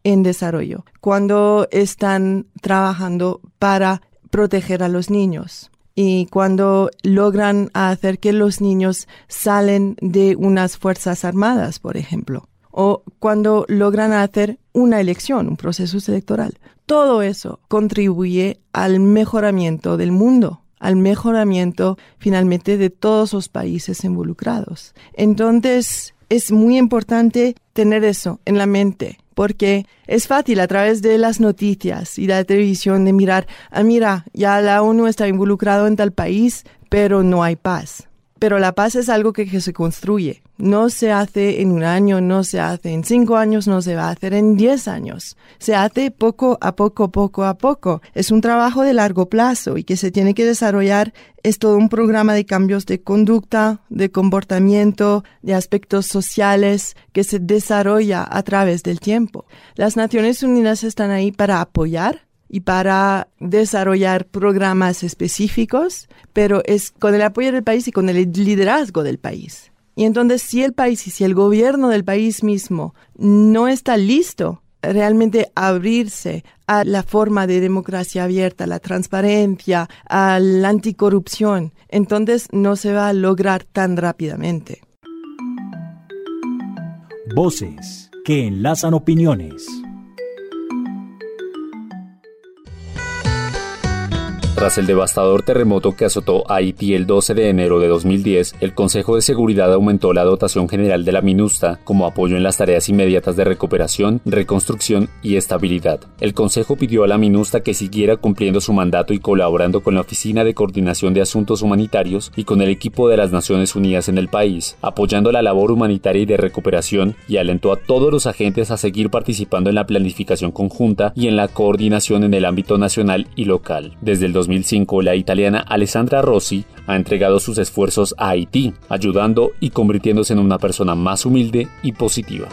en desarrollo, cuando están trabajando para proteger a los niños y cuando logran hacer que los niños salen de unas fuerzas armadas, por ejemplo, o cuando logran hacer una elección, un proceso electoral. Todo eso contribuye al mejoramiento del mundo, al mejoramiento finalmente de todos los países involucrados. Entonces, es muy importante tener eso en la mente, porque es fácil a través de las noticias y de la televisión de mirar, ah, mira, ya la ONU está involucrado en tal país, pero no hay paz. Pero la paz es algo que, que se construye. No se hace en un año, no se hace en cinco años, no se va a hacer en diez años. Se hace poco a poco, poco a poco. Es un trabajo de largo plazo y que se tiene que desarrollar. Es todo un programa de cambios de conducta, de comportamiento, de aspectos sociales que se desarrolla a través del tiempo. Las Naciones Unidas están ahí para apoyar y para desarrollar programas específicos, pero es con el apoyo del país y con el liderazgo del país. Y entonces, si el país y si el gobierno del país mismo no está listo realmente a abrirse a la forma de democracia abierta, a la transparencia, a la anticorrupción, entonces no se va a lograr tan rápidamente. Voces que enlazan opiniones. Tras el devastador terremoto que azotó a Haití el doce de enero de dos mil diez, el Consejo de Seguridad aumentó la dotación general de la MINUSTAH como apoyo en las tareas inmediatas de recuperación, reconstrucción y estabilidad. El Consejo pidió a la MINUSTAH que siguiera cumpliendo su mandato y colaborando con la Oficina de Coordinación de Asuntos Humanitarios y con el equipo de las Naciones Unidas en el país, apoyando la labor humanitaria y de recuperación, y alentó a todos los agentes a seguir participando en la planificación conjunta y en la coordinación en el ámbito nacional y local. Desde el dos mil cinco, la italiana Alessandra Rossi ha entregado sus esfuerzos a Haití, ayudando y convirtiéndose en una persona más humilde y positiva.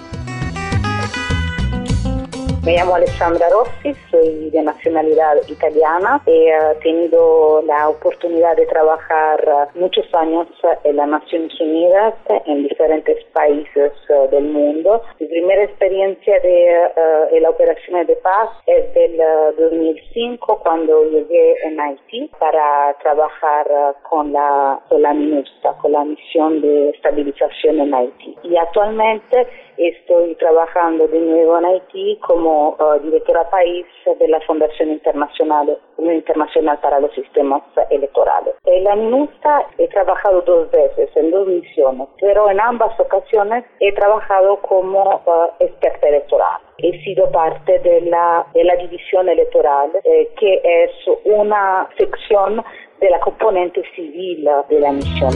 Me llamo Alessandra Rossi, soy de nacionalidad italiana. He uh, tenido la oportunidad de trabajar uh, muchos años en las Naciones Unidas, en diferentes países uh, del mundo. Mi primera experiencia de, uh, en la operación de paz es del uh, dos mil cinco, cuando llegué en Haití para trabajar uh, con la, con la MINUSTAH, con la misión de estabilización en Haití. Y actualmente estoy trabajando de nuevo en Haití como uh, directora país de la Fundación Internacional, Internacional para los Sistemas Electorales. En la MINUSTAH he trabajado dos veces en dos misiones, pero en ambas ocasiones he trabajado como uh, experta electoral. He sido parte de la, de la división electoral, eh, que es una sección de la componente civil de la misión.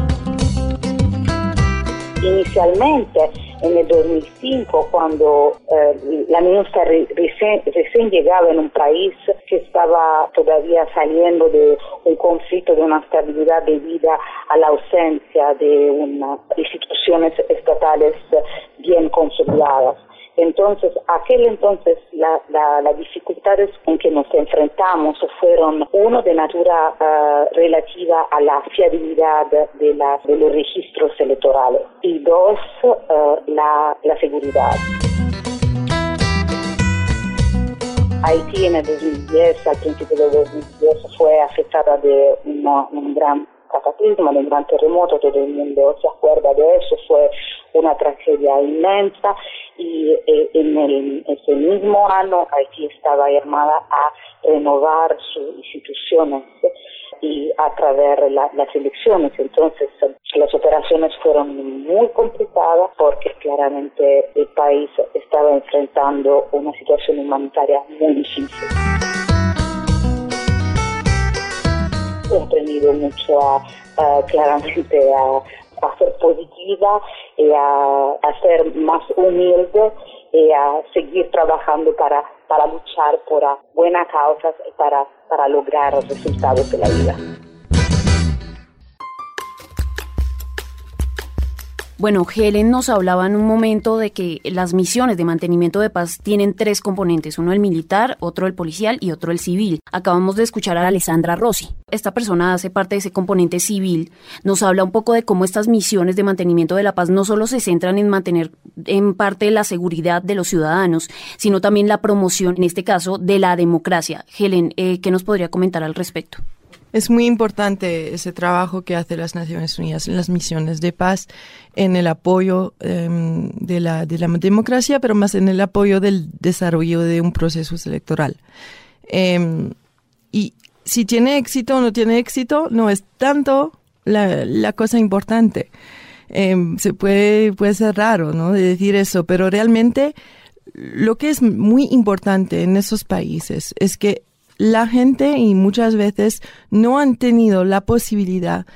Inicialmente, en el dos mil cinco, cuando eh, la MINUSTAH recién, recién llegaba en un país que estaba todavía saliendo de un conflicto, de una estabilidad debida a la ausencia de unas instituciones estatales bien consolidadas. Entonces, aquel entonces, la, la, las dificultades en que nos enfrentamos fueron, uno, de natura uh, relativa a la fiabilidad de, la, de los registros electorales, y dos, uh, la, la seguridad. Haití en el dos mil diez, al principio del dos mil diez, fue afectada de una, un gran cataclismo, de un gran terremoto, todo el mundo se acuerda de eso, fue una tragedia inmensa, y eh, en el, ese mismo año Haití estaba llamada a renovar sus instituciones y a través de la, las elecciones. Entonces las operaciones fueron muy complicadas porque claramente el país estaba enfrentando una situación humanitaria muy difícil. He aprendido mucho a, a claramente a a ser positiva y a, a ser más humilde y a seguir trabajando para, para luchar por buenas causas y para, para lograr los resultados de la vida. Bueno, Helen nos hablaba en un momento de que las misiones de mantenimiento de paz tienen tres componentes, uno el militar, otro el policial y otro el civil. Acabamos de escuchar a Alessandra Rossi. Esta persona hace parte de ese componente civil. Nos habla un poco de cómo estas misiones de mantenimiento de la paz no solo se centran en mantener en parte la seguridad de los ciudadanos, sino también la promoción, en este caso, de la democracia. Helen, eh, ¿qué nos podría comentar al respecto? Es muy importante ese trabajo que hace las Naciones Unidas en las misiones de paz, en el apoyo um, de, la, de la democracia, pero más en el apoyo del desarrollo de un proceso electoral. Um, y si tiene éxito o no tiene éxito, no es tanto la, la cosa importante. Um, se puede, puede ser raro, ¿no?, de decir eso, pero realmente lo que es muy importante en esos países es que la gente y muchas veces no han tenido la posibilidad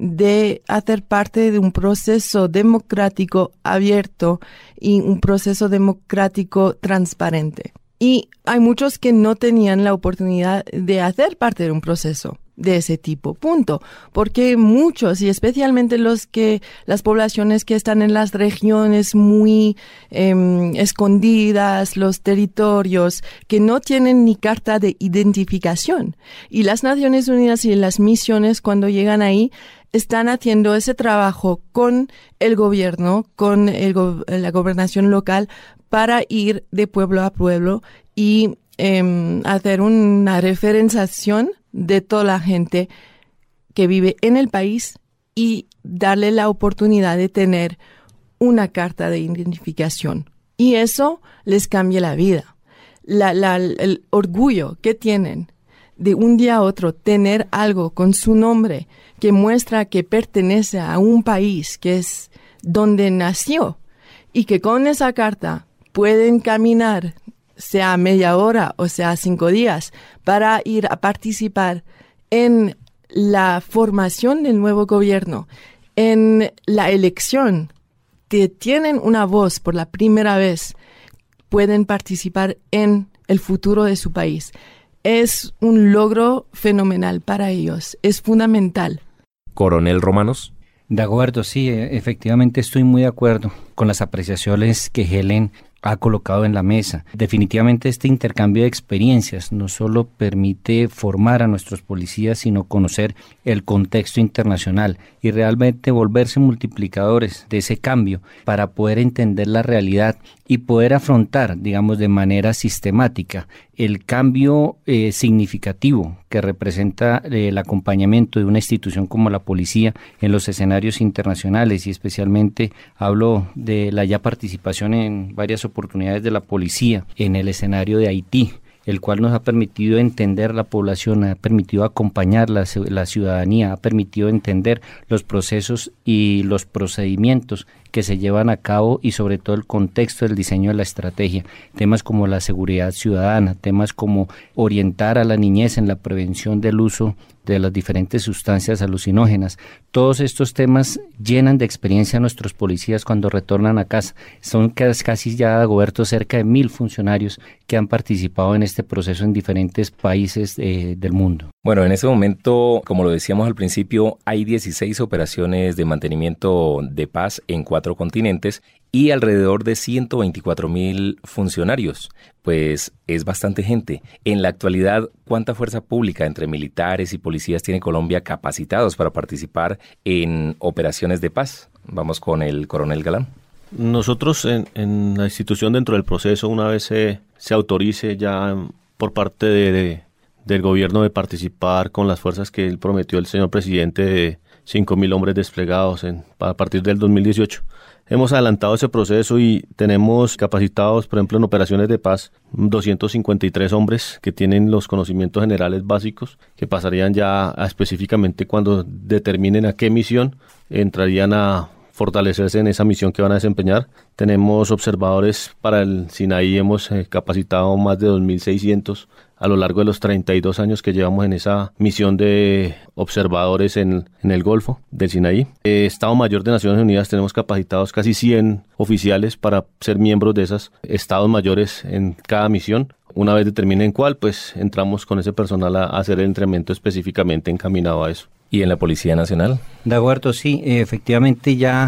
de hacer parte de un proceso democrático abierto y un proceso democrático transparente. Y hay muchos que no tenían la oportunidad de hacer parte de un proceso de ese tipo, punto. Porque muchos, y especialmente los que, las poblaciones que están en las regiones muy eh, escondidas, los territorios, que no tienen ni carta de identificación. Y las Naciones Unidas y las misiones, cuando llegan ahí, están haciendo ese trabajo con el gobierno, con el go- la gobernación local, para ir de pueblo a pueblo y eh, hacer una referenciación de toda la gente que vive en el país y darle la oportunidad de tener una carta de identificación. Y eso les cambia la vida. La, la, el orgullo que tienen de un día a otro tener algo con su nombre que muestra que pertenece a un país que es donde nació y que con esa carta pueden caminar, sea media hora o sea cinco días, para ir a participar en la formación del nuevo gobierno, en la elección, que tienen una voz por la primera vez, pueden participar en el futuro de su país. Es un logro fenomenal para ellos, es fundamental. Coronel Romanos. De acuerdo, sí, efectivamente estoy muy de acuerdo con las apreciaciones que Helen ha colocado en la mesa. Definitivamente este intercambio de experiencias no solo permite formar a nuestros policías, sino conocer el contexto internacional y realmente volverse multiplicadores de ese cambio para poder entender la realidad y poder afrontar, digamos, de manera sistemática el cambio eh, significativo que representa eh, el acompañamiento de una institución como la policía en los escenarios internacionales, y especialmente hablo de la ya participación en varias oportunidades de la policía en el escenario de Haití, el cual nos ha permitido entender la población, ha permitido acompañar la, la ciudadanía, ha permitido entender los procesos y los procedimientos que se llevan a cabo y sobre todo el contexto del diseño de la estrategia, temas como la seguridad ciudadana, temas como orientar a la niñez en la prevención del uso de las diferentes sustancias alucinógenas. Todos estos temas llenan de experiencia a nuestros policías cuando retornan a casa. Son casi ya, Goberto, cerca de mil funcionarios que han participado en este proceso en diferentes países eh, del mundo. Bueno, en este momento, como lo decíamos al principio, hay dieciséis operaciones de mantenimiento de paz en cuatro continentes y alrededor de ciento veinticuatro mil funcionarios. Pues es bastante gente. En la actualidad, ¿cuánta fuerza pública entre militares y policías tiene Colombia capacitados para participar en operaciones de paz? Vamos con el coronel Galán. Nosotros en, en la institución, dentro del proceso, una vez se, se autorice ya por parte de, de, del gobierno de participar con las fuerzas que él prometió el señor presidente de cinco mil hombres desplegados en, a partir del dos mil dieciocho. Hemos adelantado ese proceso y tenemos capacitados, por ejemplo, en operaciones de paz, doscientos cincuenta y tres hombres que tienen los conocimientos generales básicos, que pasarían ya a específicamente cuando determinen a qué misión entrarían a fortalecerse en esa misión que van a desempeñar. Tenemos observadores para el Sinaí, hemos eh, capacitado más de dos mil seiscientos a lo largo de los treinta y dos años que llevamos en esa misión de observadores en, en el Golfo del Sinaí. Eh, Estado Mayor de Naciones Unidas, tenemos capacitados casi cien oficiales para ser miembros de esos estados mayores en cada misión. Una vez determinen cuál, pues entramos con ese personal a, a hacer el entrenamiento específicamente encaminado a eso. ¿Y en la Policía Nacional? De acuerdo, sí, efectivamente ya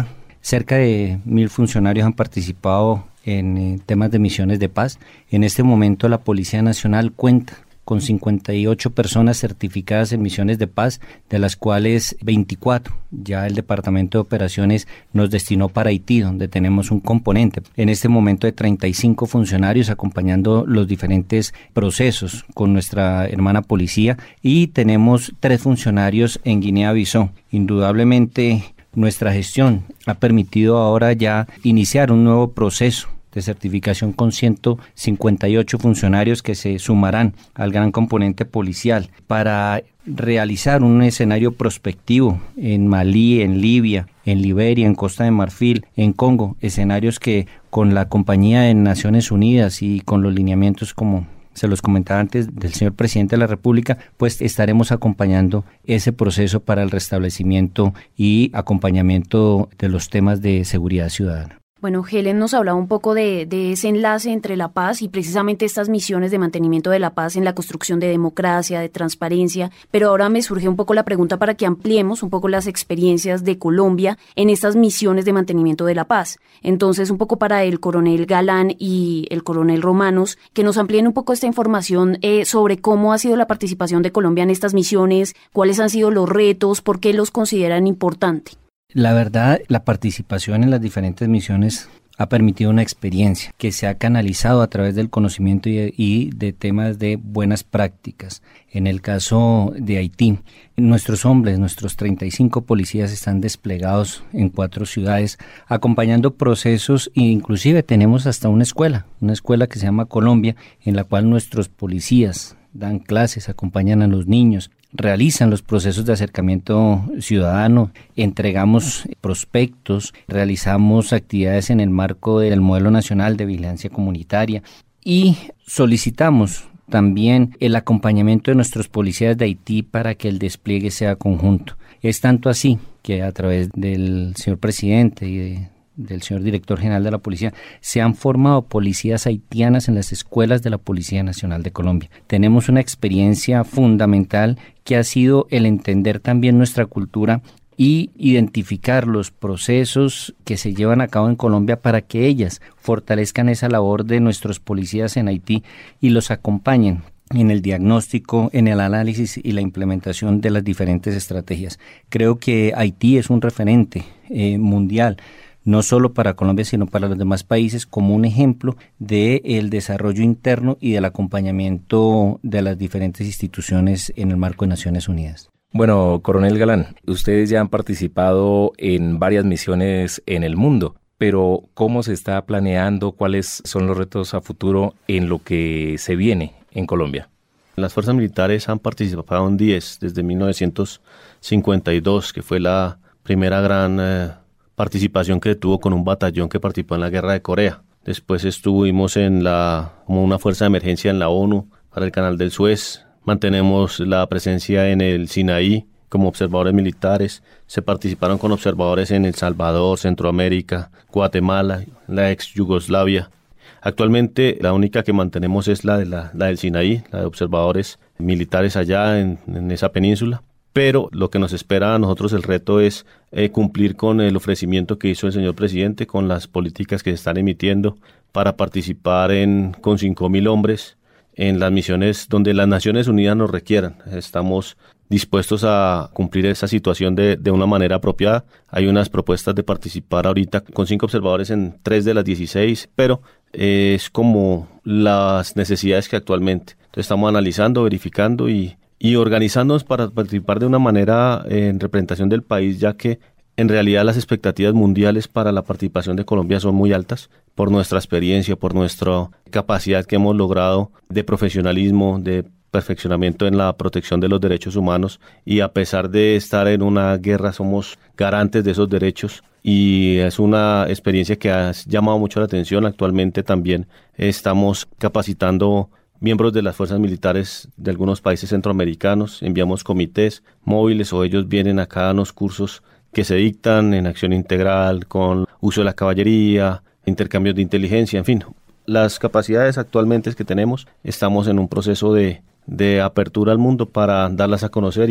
Cerca de mil funcionarios han participado en eh, temas de misiones de paz. En este momento la Policía Nacional cuenta con cincuenta y ocho personas certificadas en misiones de paz, de las cuales veinticuatro ya el Departamento de Operaciones nos destinó para Haití, donde tenemos un componente en este momento de treinta y cinco funcionarios acompañando los diferentes procesos con nuestra hermana policía, y tenemos tres funcionarios en Guinea-Bissau. Indudablemente nuestra gestión ha permitido ahora ya iniciar un nuevo proceso de certificación con ciento cincuenta y ocho funcionarios que se sumarán al gran componente policial para realizar un escenario prospectivo en Malí, en Libia, en Liberia, en Costa de Marfil, en Congo, escenarios que con la compañía de Naciones Unidas y con los lineamientos, como se los comentaba antes, del señor presidente de la República, pues estaremos acompañando ese proceso para el restablecimiento y acompañamiento de los temas de seguridad ciudadana. Bueno, Helen nos hablaba un poco de, de ese enlace entre la paz y precisamente estas misiones de mantenimiento de la paz en la construcción de democracia, de transparencia, pero ahora me surge un poco la pregunta para que ampliemos un poco las experiencias de Colombia en estas misiones de mantenimiento de la paz. Entonces, un poco para el coronel Galán y el coronel Romanos, que nos amplíen un poco esta información eh, sobre cómo ha sido la participación de Colombia en estas misiones, cuáles han sido los retos, por qué los consideran importantes. La verdad, la participación en las diferentes misiones ha permitido una experiencia que se ha canalizado a través del conocimiento y de, y de temas de buenas prácticas. En el caso de Haití, nuestros hombres, nuestros treinta y cinco policías están desplegados en cuatro ciudades acompañando procesos, e inclusive tenemos hasta una escuela, una escuela que se llama Colombia, en la cual nuestros policías dan clases, acompañan a los niños, realizan los procesos de acercamiento ciudadano, entregamos prospectos, realizamos actividades en el marco del modelo nacional de vigilancia comunitaria y solicitamos también el acompañamiento de nuestros policías de Haití para que el despliegue sea conjunto. Es tanto así que a través del señor presidente y de del señor director general de la policía, se han formado policías haitianas en las escuelas de la Policía Nacional de Colombia. Tenemos una experiencia fundamental que ha sido el entender también nuestra cultura y identificar los procesos que se llevan a cabo en Colombia para que ellas fortalezcan esa labor de nuestros policías en Haití y los acompañen en el diagnóstico, en el análisis y la implementación de las diferentes estrategias. Creo que Haití es un referente eh, mundial, no solo para Colombia, sino para los demás países, como un ejemplo del desarrollo interno y del acompañamiento de las diferentes instituciones en el marco de Naciones Unidas. Bueno, coronel Galán, ustedes ya han participado en varias misiones en el mundo, pero ¿cómo se está planeando? ¿Cuáles son los retos a futuro en lo que se viene en Colombia? Las fuerzas militares han participado en diez desde mil novecientos cincuenta y dos, que fue la primera gran eh, participación que tuvo con un batallón que participó en la guerra de Corea. Después estuvimos en la como una fuerza de emergencia en la ONU para el Canal del Suez. Mantenemos la presencia en el Sinaí como observadores militares. Se participaron con observadores en El Salvador, Centroamérica, Guatemala, la ex Yugoslavia. Actualmente la única que mantenemos es la de la, la del Sinaí, la de observadores militares allá en, en esa península. Pero lo que nos espera a nosotros el reto es eh, cumplir con el ofrecimiento que hizo el señor presidente, con las políticas que se están emitiendo para participar en, con cinco mil hombres en las misiones donde las Naciones Unidas nos requieran. Estamos dispuestos a cumplir esa situación de, de una manera apropiada. Hay unas propuestas de participar ahorita con cinco observadores en tres de las dieciséis, pero eh, es como las necesidades que actualmente. Entonces estamos analizando, verificando y y organizándonos para participar de una manera eh, en representación del país, ya que en realidad las expectativas mundiales para la participación de Colombia son muy altas por nuestra experiencia, por nuestra capacidad que hemos logrado de profesionalismo, de perfeccionamiento en la protección de los derechos humanos, y a pesar de estar en una guerra somos garantes de esos derechos y es una experiencia que ha llamado mucho la atención. Actualmente también estamos capacitando miembros de las fuerzas militares de algunos países centroamericanos, enviamos comités móviles o ellos vienen acá a unos cursos que se dictan en acción integral, con uso de la caballería, intercambios de inteligencia, en fin. Las capacidades actualmente que tenemos, estamos en un proceso de, de apertura al mundo para darlas a conocer y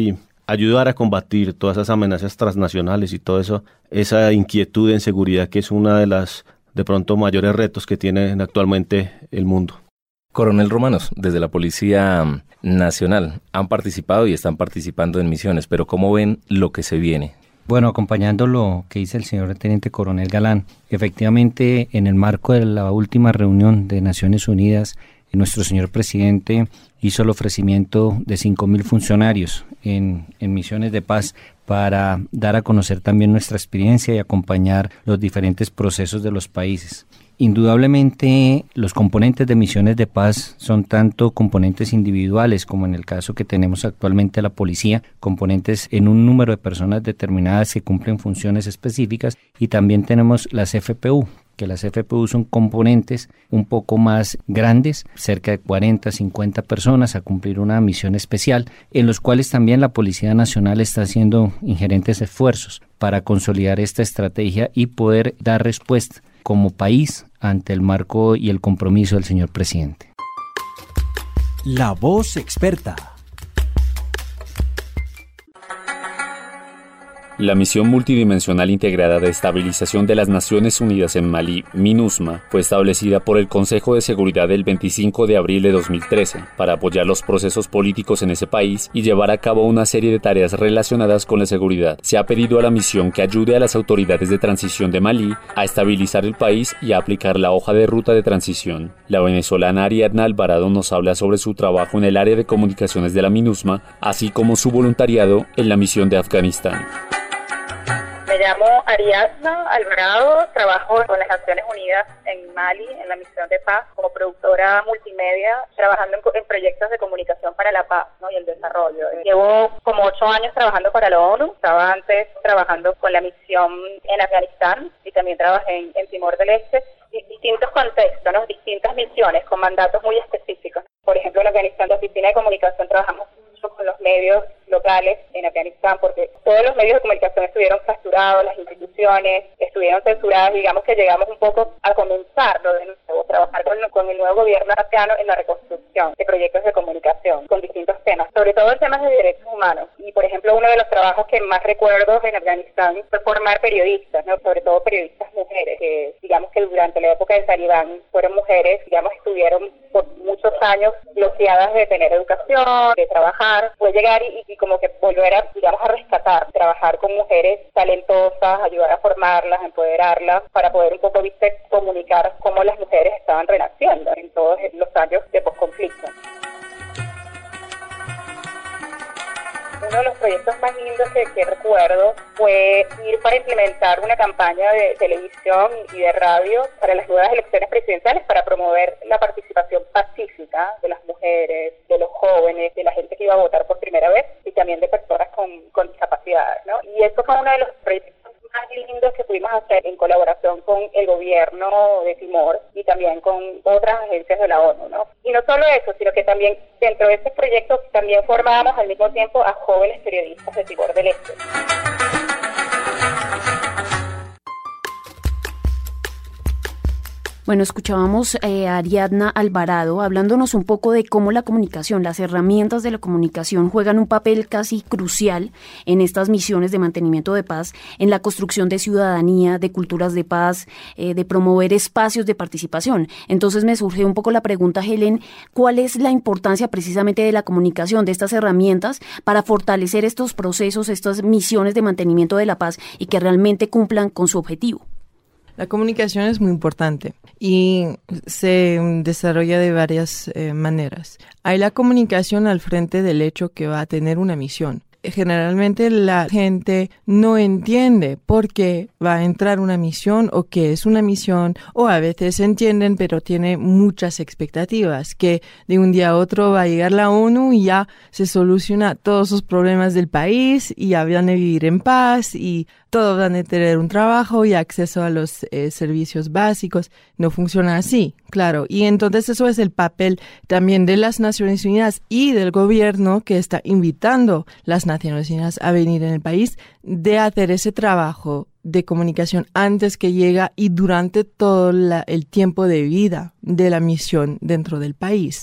ayudar a combatir todas esas amenazas transnacionales y todo eso, esa inquietud en seguridad que es una de las, de pronto, mayores retos que tiene actualmente el mundo. Coronel Romanos, desde la Policía Nacional han participado y están participando en misiones, pero ¿cómo ven lo que se viene? Bueno, acompañando lo que dice el señor Teniente Coronel Galán, efectivamente en el marco de la última reunión de Naciones Unidas, nuestro señor presidente hizo el ofrecimiento de cinco mil funcionarios en, en misiones de paz para dar a conocer también nuestra experiencia y acompañar los diferentes procesos de los países. Indudablemente los componentes de misiones de paz son tanto componentes individuales como en el caso que tenemos actualmente la policía, componentes en un número de personas determinadas que cumplen funciones específicas, y también tenemos las F P U, que las F P U son componentes un poco más grandes, cerca de cuarenta, cincuenta personas a cumplir una misión especial, en los cuales también la Policía Nacional está haciendo ingerentes esfuerzos para consolidar esta estrategia y poder dar respuesta como país ante el marco y el compromiso del señor presidente. La voz experta. La Misión Multidimensional Integrada de Estabilización de las Naciones Unidas en Malí, MINUSMA, fue establecida por el Consejo de Seguridad el veinticinco de abril de dos mil trece para apoyar los procesos políticos en ese país y llevar a cabo una serie de tareas relacionadas con la seguridad. Se ha pedido a la misión que ayude a las autoridades de transición de Malí a estabilizar el país y a aplicar la hoja de ruta de transición. La venezolana Ariadna Alvarado nos habla sobre su trabajo en el área de comunicaciones de la MINUSMA, así como su voluntariado en la misión de Afganistán. Me llamo Ariadna Alvarado, trabajo con las Naciones Unidas en Mali, en la misión de paz, como productora multimedia, trabajando en, en proyectos de comunicación para la paz, ¿no?, y el desarrollo. Llevo como ocho años trabajando para la ONU, estaba antes trabajando con la misión en Afganistán y también trabajé en, en Timor del Este, y distintos contextos, ¿no?, distintas misiones con mandatos muy específicos. Por ejemplo, en Afganistán, la oficina de comunicación, trabajamos mucho con los medios locales en Afganistán, porque todos los medios de comunicación estuvieron fracturados, las instituciones estuvieron censuradas, digamos que llegamos un poco a comenzarlo de nuevo, trabajar con, con el nuevo gobierno afgano en la reconstrucción de proyectos de comunicación con distintos temas, sobre todo en temas de derechos humanos. Y por ejemplo, uno de los trabajos que más recuerdo en Afganistán fue formar periodistas, ¿no?, sobre todo periodistas mujeres, que digamos que durante la época del Talibán fueron mujeres, digamos, estuvieron por muchos años bloqueadas de tener educación, de trabajar, fue llegar y, y como que volver a, digamos, a rescatar, trabajar con mujeres talentosas, ayudar a formarlas, a empoderarlas, para poder un poco, viste, comunicar cómo las mujeres estaban renaciendo en todos los años de posconflicto. Uno de los proyectos más lindos que, que recuerdo fue ir para implementar una campaña de televisión y de radio para las nuevas elecciones presidenciales para promover la participación pacífica de las mujeres, de los jóvenes, de la gente que iba a votar por primera vez y también de personas con, con discapacidades, ¿no? Y esto fue uno de los proyectos más lindos que pudimos hacer en colaboración con el gobierno de Timor y también con otras agencias de la ONU, ¿no? Y no solo eso, sino que también dentro de estos proyectos también formábamos al mismo tiempo a jóvenes periodistas de Timor del Este. Bueno, escuchábamos eh, a Ariadna Alvarado hablándonos un poco de cómo la comunicación, las herramientas de la comunicación juegan un papel casi crucial en estas misiones de mantenimiento de paz, en la construcción de ciudadanía, de culturas de paz, eh, de promover espacios de participación. Entonces me surge un poco la pregunta, Helen, ¿cuál es la importancia precisamente de la comunicación, de estas herramientas para fortalecer estos procesos, estas misiones de mantenimiento de la paz y que realmente cumplan con su objetivo? La comunicación es muy importante y se desarrolla de varias eh, maneras. Hay la comunicación al frente del hecho que va a tener una misión. Generalmente la gente no entiende por qué va a entrar una misión o qué es una misión, o a veces entienden pero tiene muchas expectativas que de un día a otro va a llegar la ONU y ya se soluciona todos los problemas del país y ya van a vivir en paz y todos van a tener un trabajo y acceso a los eh, servicios básicos. No funciona así, claro. Y entonces eso es el papel también de las Naciones Unidas y del gobierno que está invitando las Naciones Unidas a venir en el país, de hacer ese trabajo de comunicación antes que llega y durante todo la, el tiempo de vida de la misión dentro del país.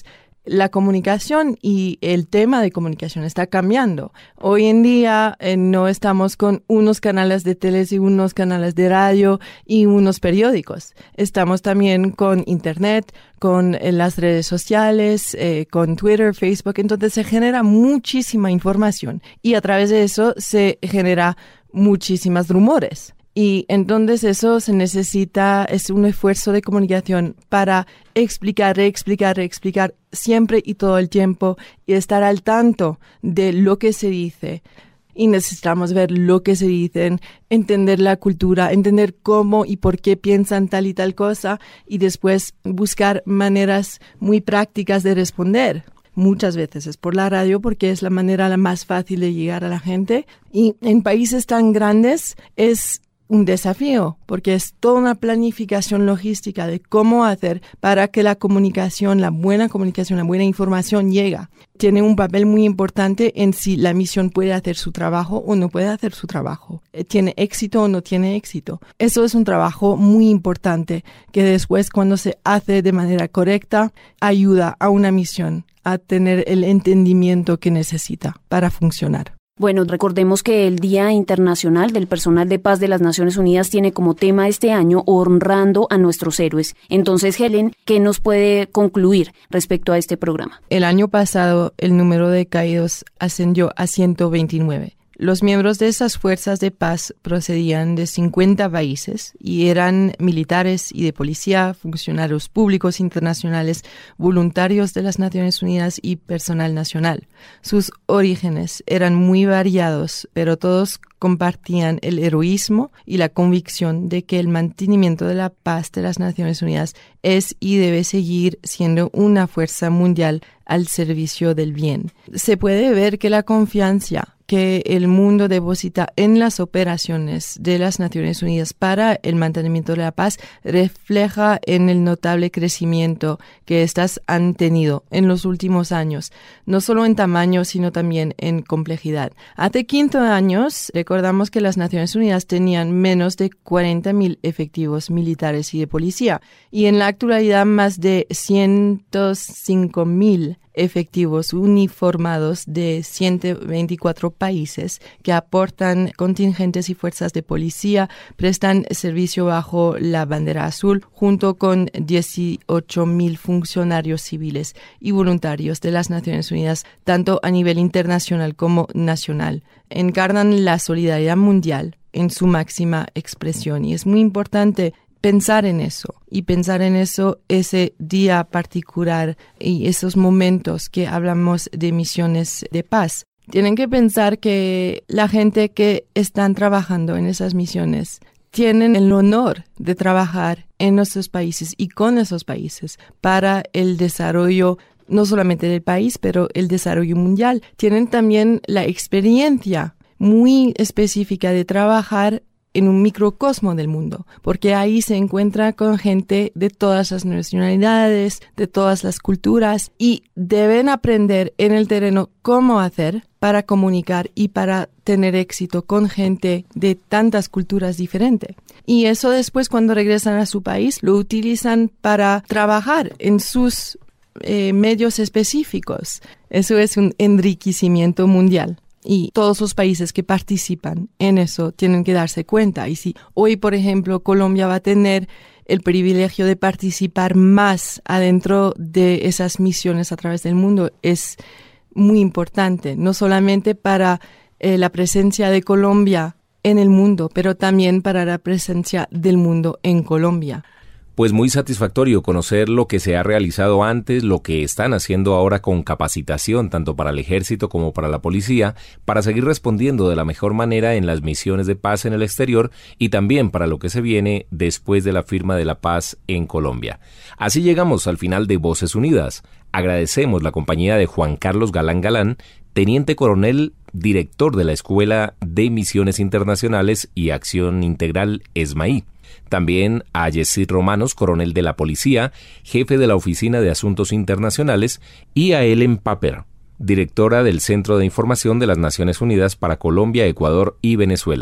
la comunicación y el tema de comunicación está cambiando. Hoy en día eh, no estamos con unos canales de tele y unos canales de radio y unos periódicos. Estamos también con Internet, con eh, las redes sociales, eh, con Twitter, Facebook. Entonces se genera muchísima información y a través de eso se genera muchísimas rumores. Y entonces eso se necesita, es un esfuerzo de comunicación para explicar, reexplicar, reexplicar siempre y todo el tiempo y estar al tanto de lo que se dice. Y necesitamos ver lo que se dicen, entender la cultura, entender cómo y por qué piensan tal y tal cosa y después buscar maneras muy prácticas de responder. Muchas veces es por la radio porque es la manera la más fácil de llegar a la gente. Y en países tan grandes es un desafío porque es toda una planificación logística de cómo hacer para que la comunicación, la buena comunicación, la buena información llegue. Tiene un papel muy importante en si la misión puede hacer su trabajo o no puede hacer su trabajo. Tiene éxito o no tiene éxito. Eso es un trabajo muy importante que después, cuando se hace de manera correcta, ayuda a una misión a tener el entendimiento que necesita para funcionar. Bueno, recordemos que el Día Internacional del Personal de Paz de las Naciones Unidas tiene como tema este año honrando a nuestros héroes. Entonces, Helen, ¿qué nos puede concluir respecto a este programa? El año pasado, el número de caídos ascendió a ciento veintinueve. Los miembros de esas fuerzas de paz procedían de cincuenta países y eran militares y de policía, funcionarios públicos internacionales, voluntarios de las Naciones Unidas y personal nacional. Sus orígenes eran muy variados, pero todos compartían el heroísmo y la convicción de que el mantenimiento de la paz de las Naciones Unidas es y debe seguir siendo una fuerza mundial al servicio del bien. Se puede ver que la confianza que el mundo deposita en las operaciones de las Naciones Unidas para el mantenimiento de la paz refleja en el notable crecimiento que éstas han tenido en los últimos años, no solo en tamaño, sino también en complejidad. Hace quince años, recordamos que las Naciones Unidas tenían menos de cuarenta mil efectivos militares y de policía, y en la actualidad más de ciento cinco mil efectivos uniformados de ciento veinticuatro países que aportan contingentes y fuerzas de policía, prestan servicio bajo la bandera azul, junto con dieciocho mil funcionarios civiles y voluntarios de las Naciones Unidas, tanto a nivel internacional como nacional. Encarnan la solidaridad mundial en su máxima expresión y es muy importante pensar en eso y pensar en eso ese día particular y esos momentos que hablamos de misiones de paz. Tienen que pensar que la gente que están trabajando en esas misiones tienen el honor de trabajar en nuestros países y con esos países para el desarrollo no solamente del país, pero el desarrollo mundial. Tienen también la experiencia muy específica de trabajar en un microcosmo del mundo, porque ahí se encuentra con gente de todas las nacionalidades, de todas las culturas, y deben aprender en el terreno cómo hacer para comunicar y para tener éxito con gente de tantas culturas diferentes. Y eso después, cuando regresan a su país, lo utilizan para trabajar en sus eh, medios específicos. Eso es un enriquecimiento mundial. Y todos los países que participan en eso tienen que darse cuenta. Y si hoy, por ejemplo, Colombia va a tener el privilegio de participar más adentro de esas misiones a través del mundo, es muy importante, no solamente para eh, la presencia de Colombia en el mundo, pero también para la presencia del mundo en Colombia. Pues muy satisfactorio conocer lo que se ha realizado antes, lo que están haciendo ahora con capacitación tanto para el ejército como para la policía, para seguir respondiendo de la mejor manera en las misiones de paz en el exterior y también para lo que se viene después de la firma de la paz en Colombia. Así llegamos al final de Voces Unidas. Agradecemos la compañía de Juan Carlos Galán Galán, teniente coronel, director de la Escuela de Misiones Internacionales y Acción Integral ESMAI. También a Yesid Romanos, coronel de la Policía, jefe de la Oficina de Asuntos Internacionales, y a Ellen Paper, directora del Centro de Información de las Naciones Unidas para Colombia, Ecuador y Venezuela.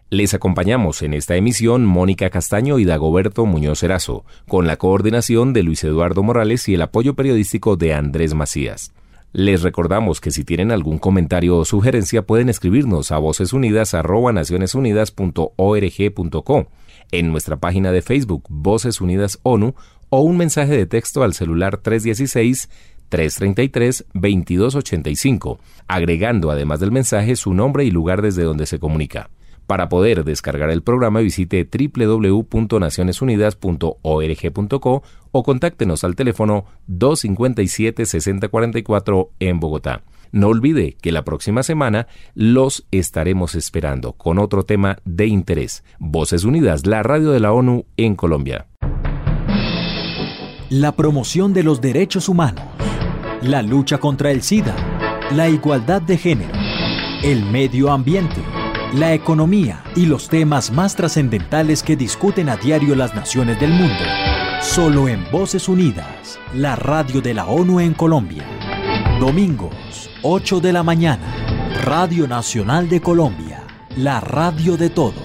Les acompañamos en esta emisión Mónica Castaño y Dagoberto Muñoz Erazo, con la coordinación de Luis Eduardo Morales y el apoyo periodístico de Andrés Macías. Les recordamos que si tienen algún comentario o sugerencia pueden escribirnos a vocesunidas arroba nacionesunidas punto org punto co, en nuestra página de Facebook Voces Unidas ONU o un mensaje de texto al celular tres uno seis, tres tres tres, dos dos ocho cinco, agregando además del mensaje su nombre y lugar desde donde se comunica. Para poder descargar el programa visite doble u doble u doble u punto nacionesunidas punto org punto co o contáctenos al teléfono dos cinco siete, seis cero cuatro cuatro en Bogotá. No olvide que la próxima semana los estaremos esperando con otro tema de interés. Voces Unidas, la radio de la ONU en Colombia. La promoción de los derechos humanos, la lucha contra el SIDA, la igualdad de género, el medio ambiente, la economía y los temas más trascendentales que discuten a diario las naciones del mundo. Solo en Voces Unidas, la radio de la ONU en Colombia. Domingos, ocho de la mañana. Radio Nacional de Colombia, la radio de todos.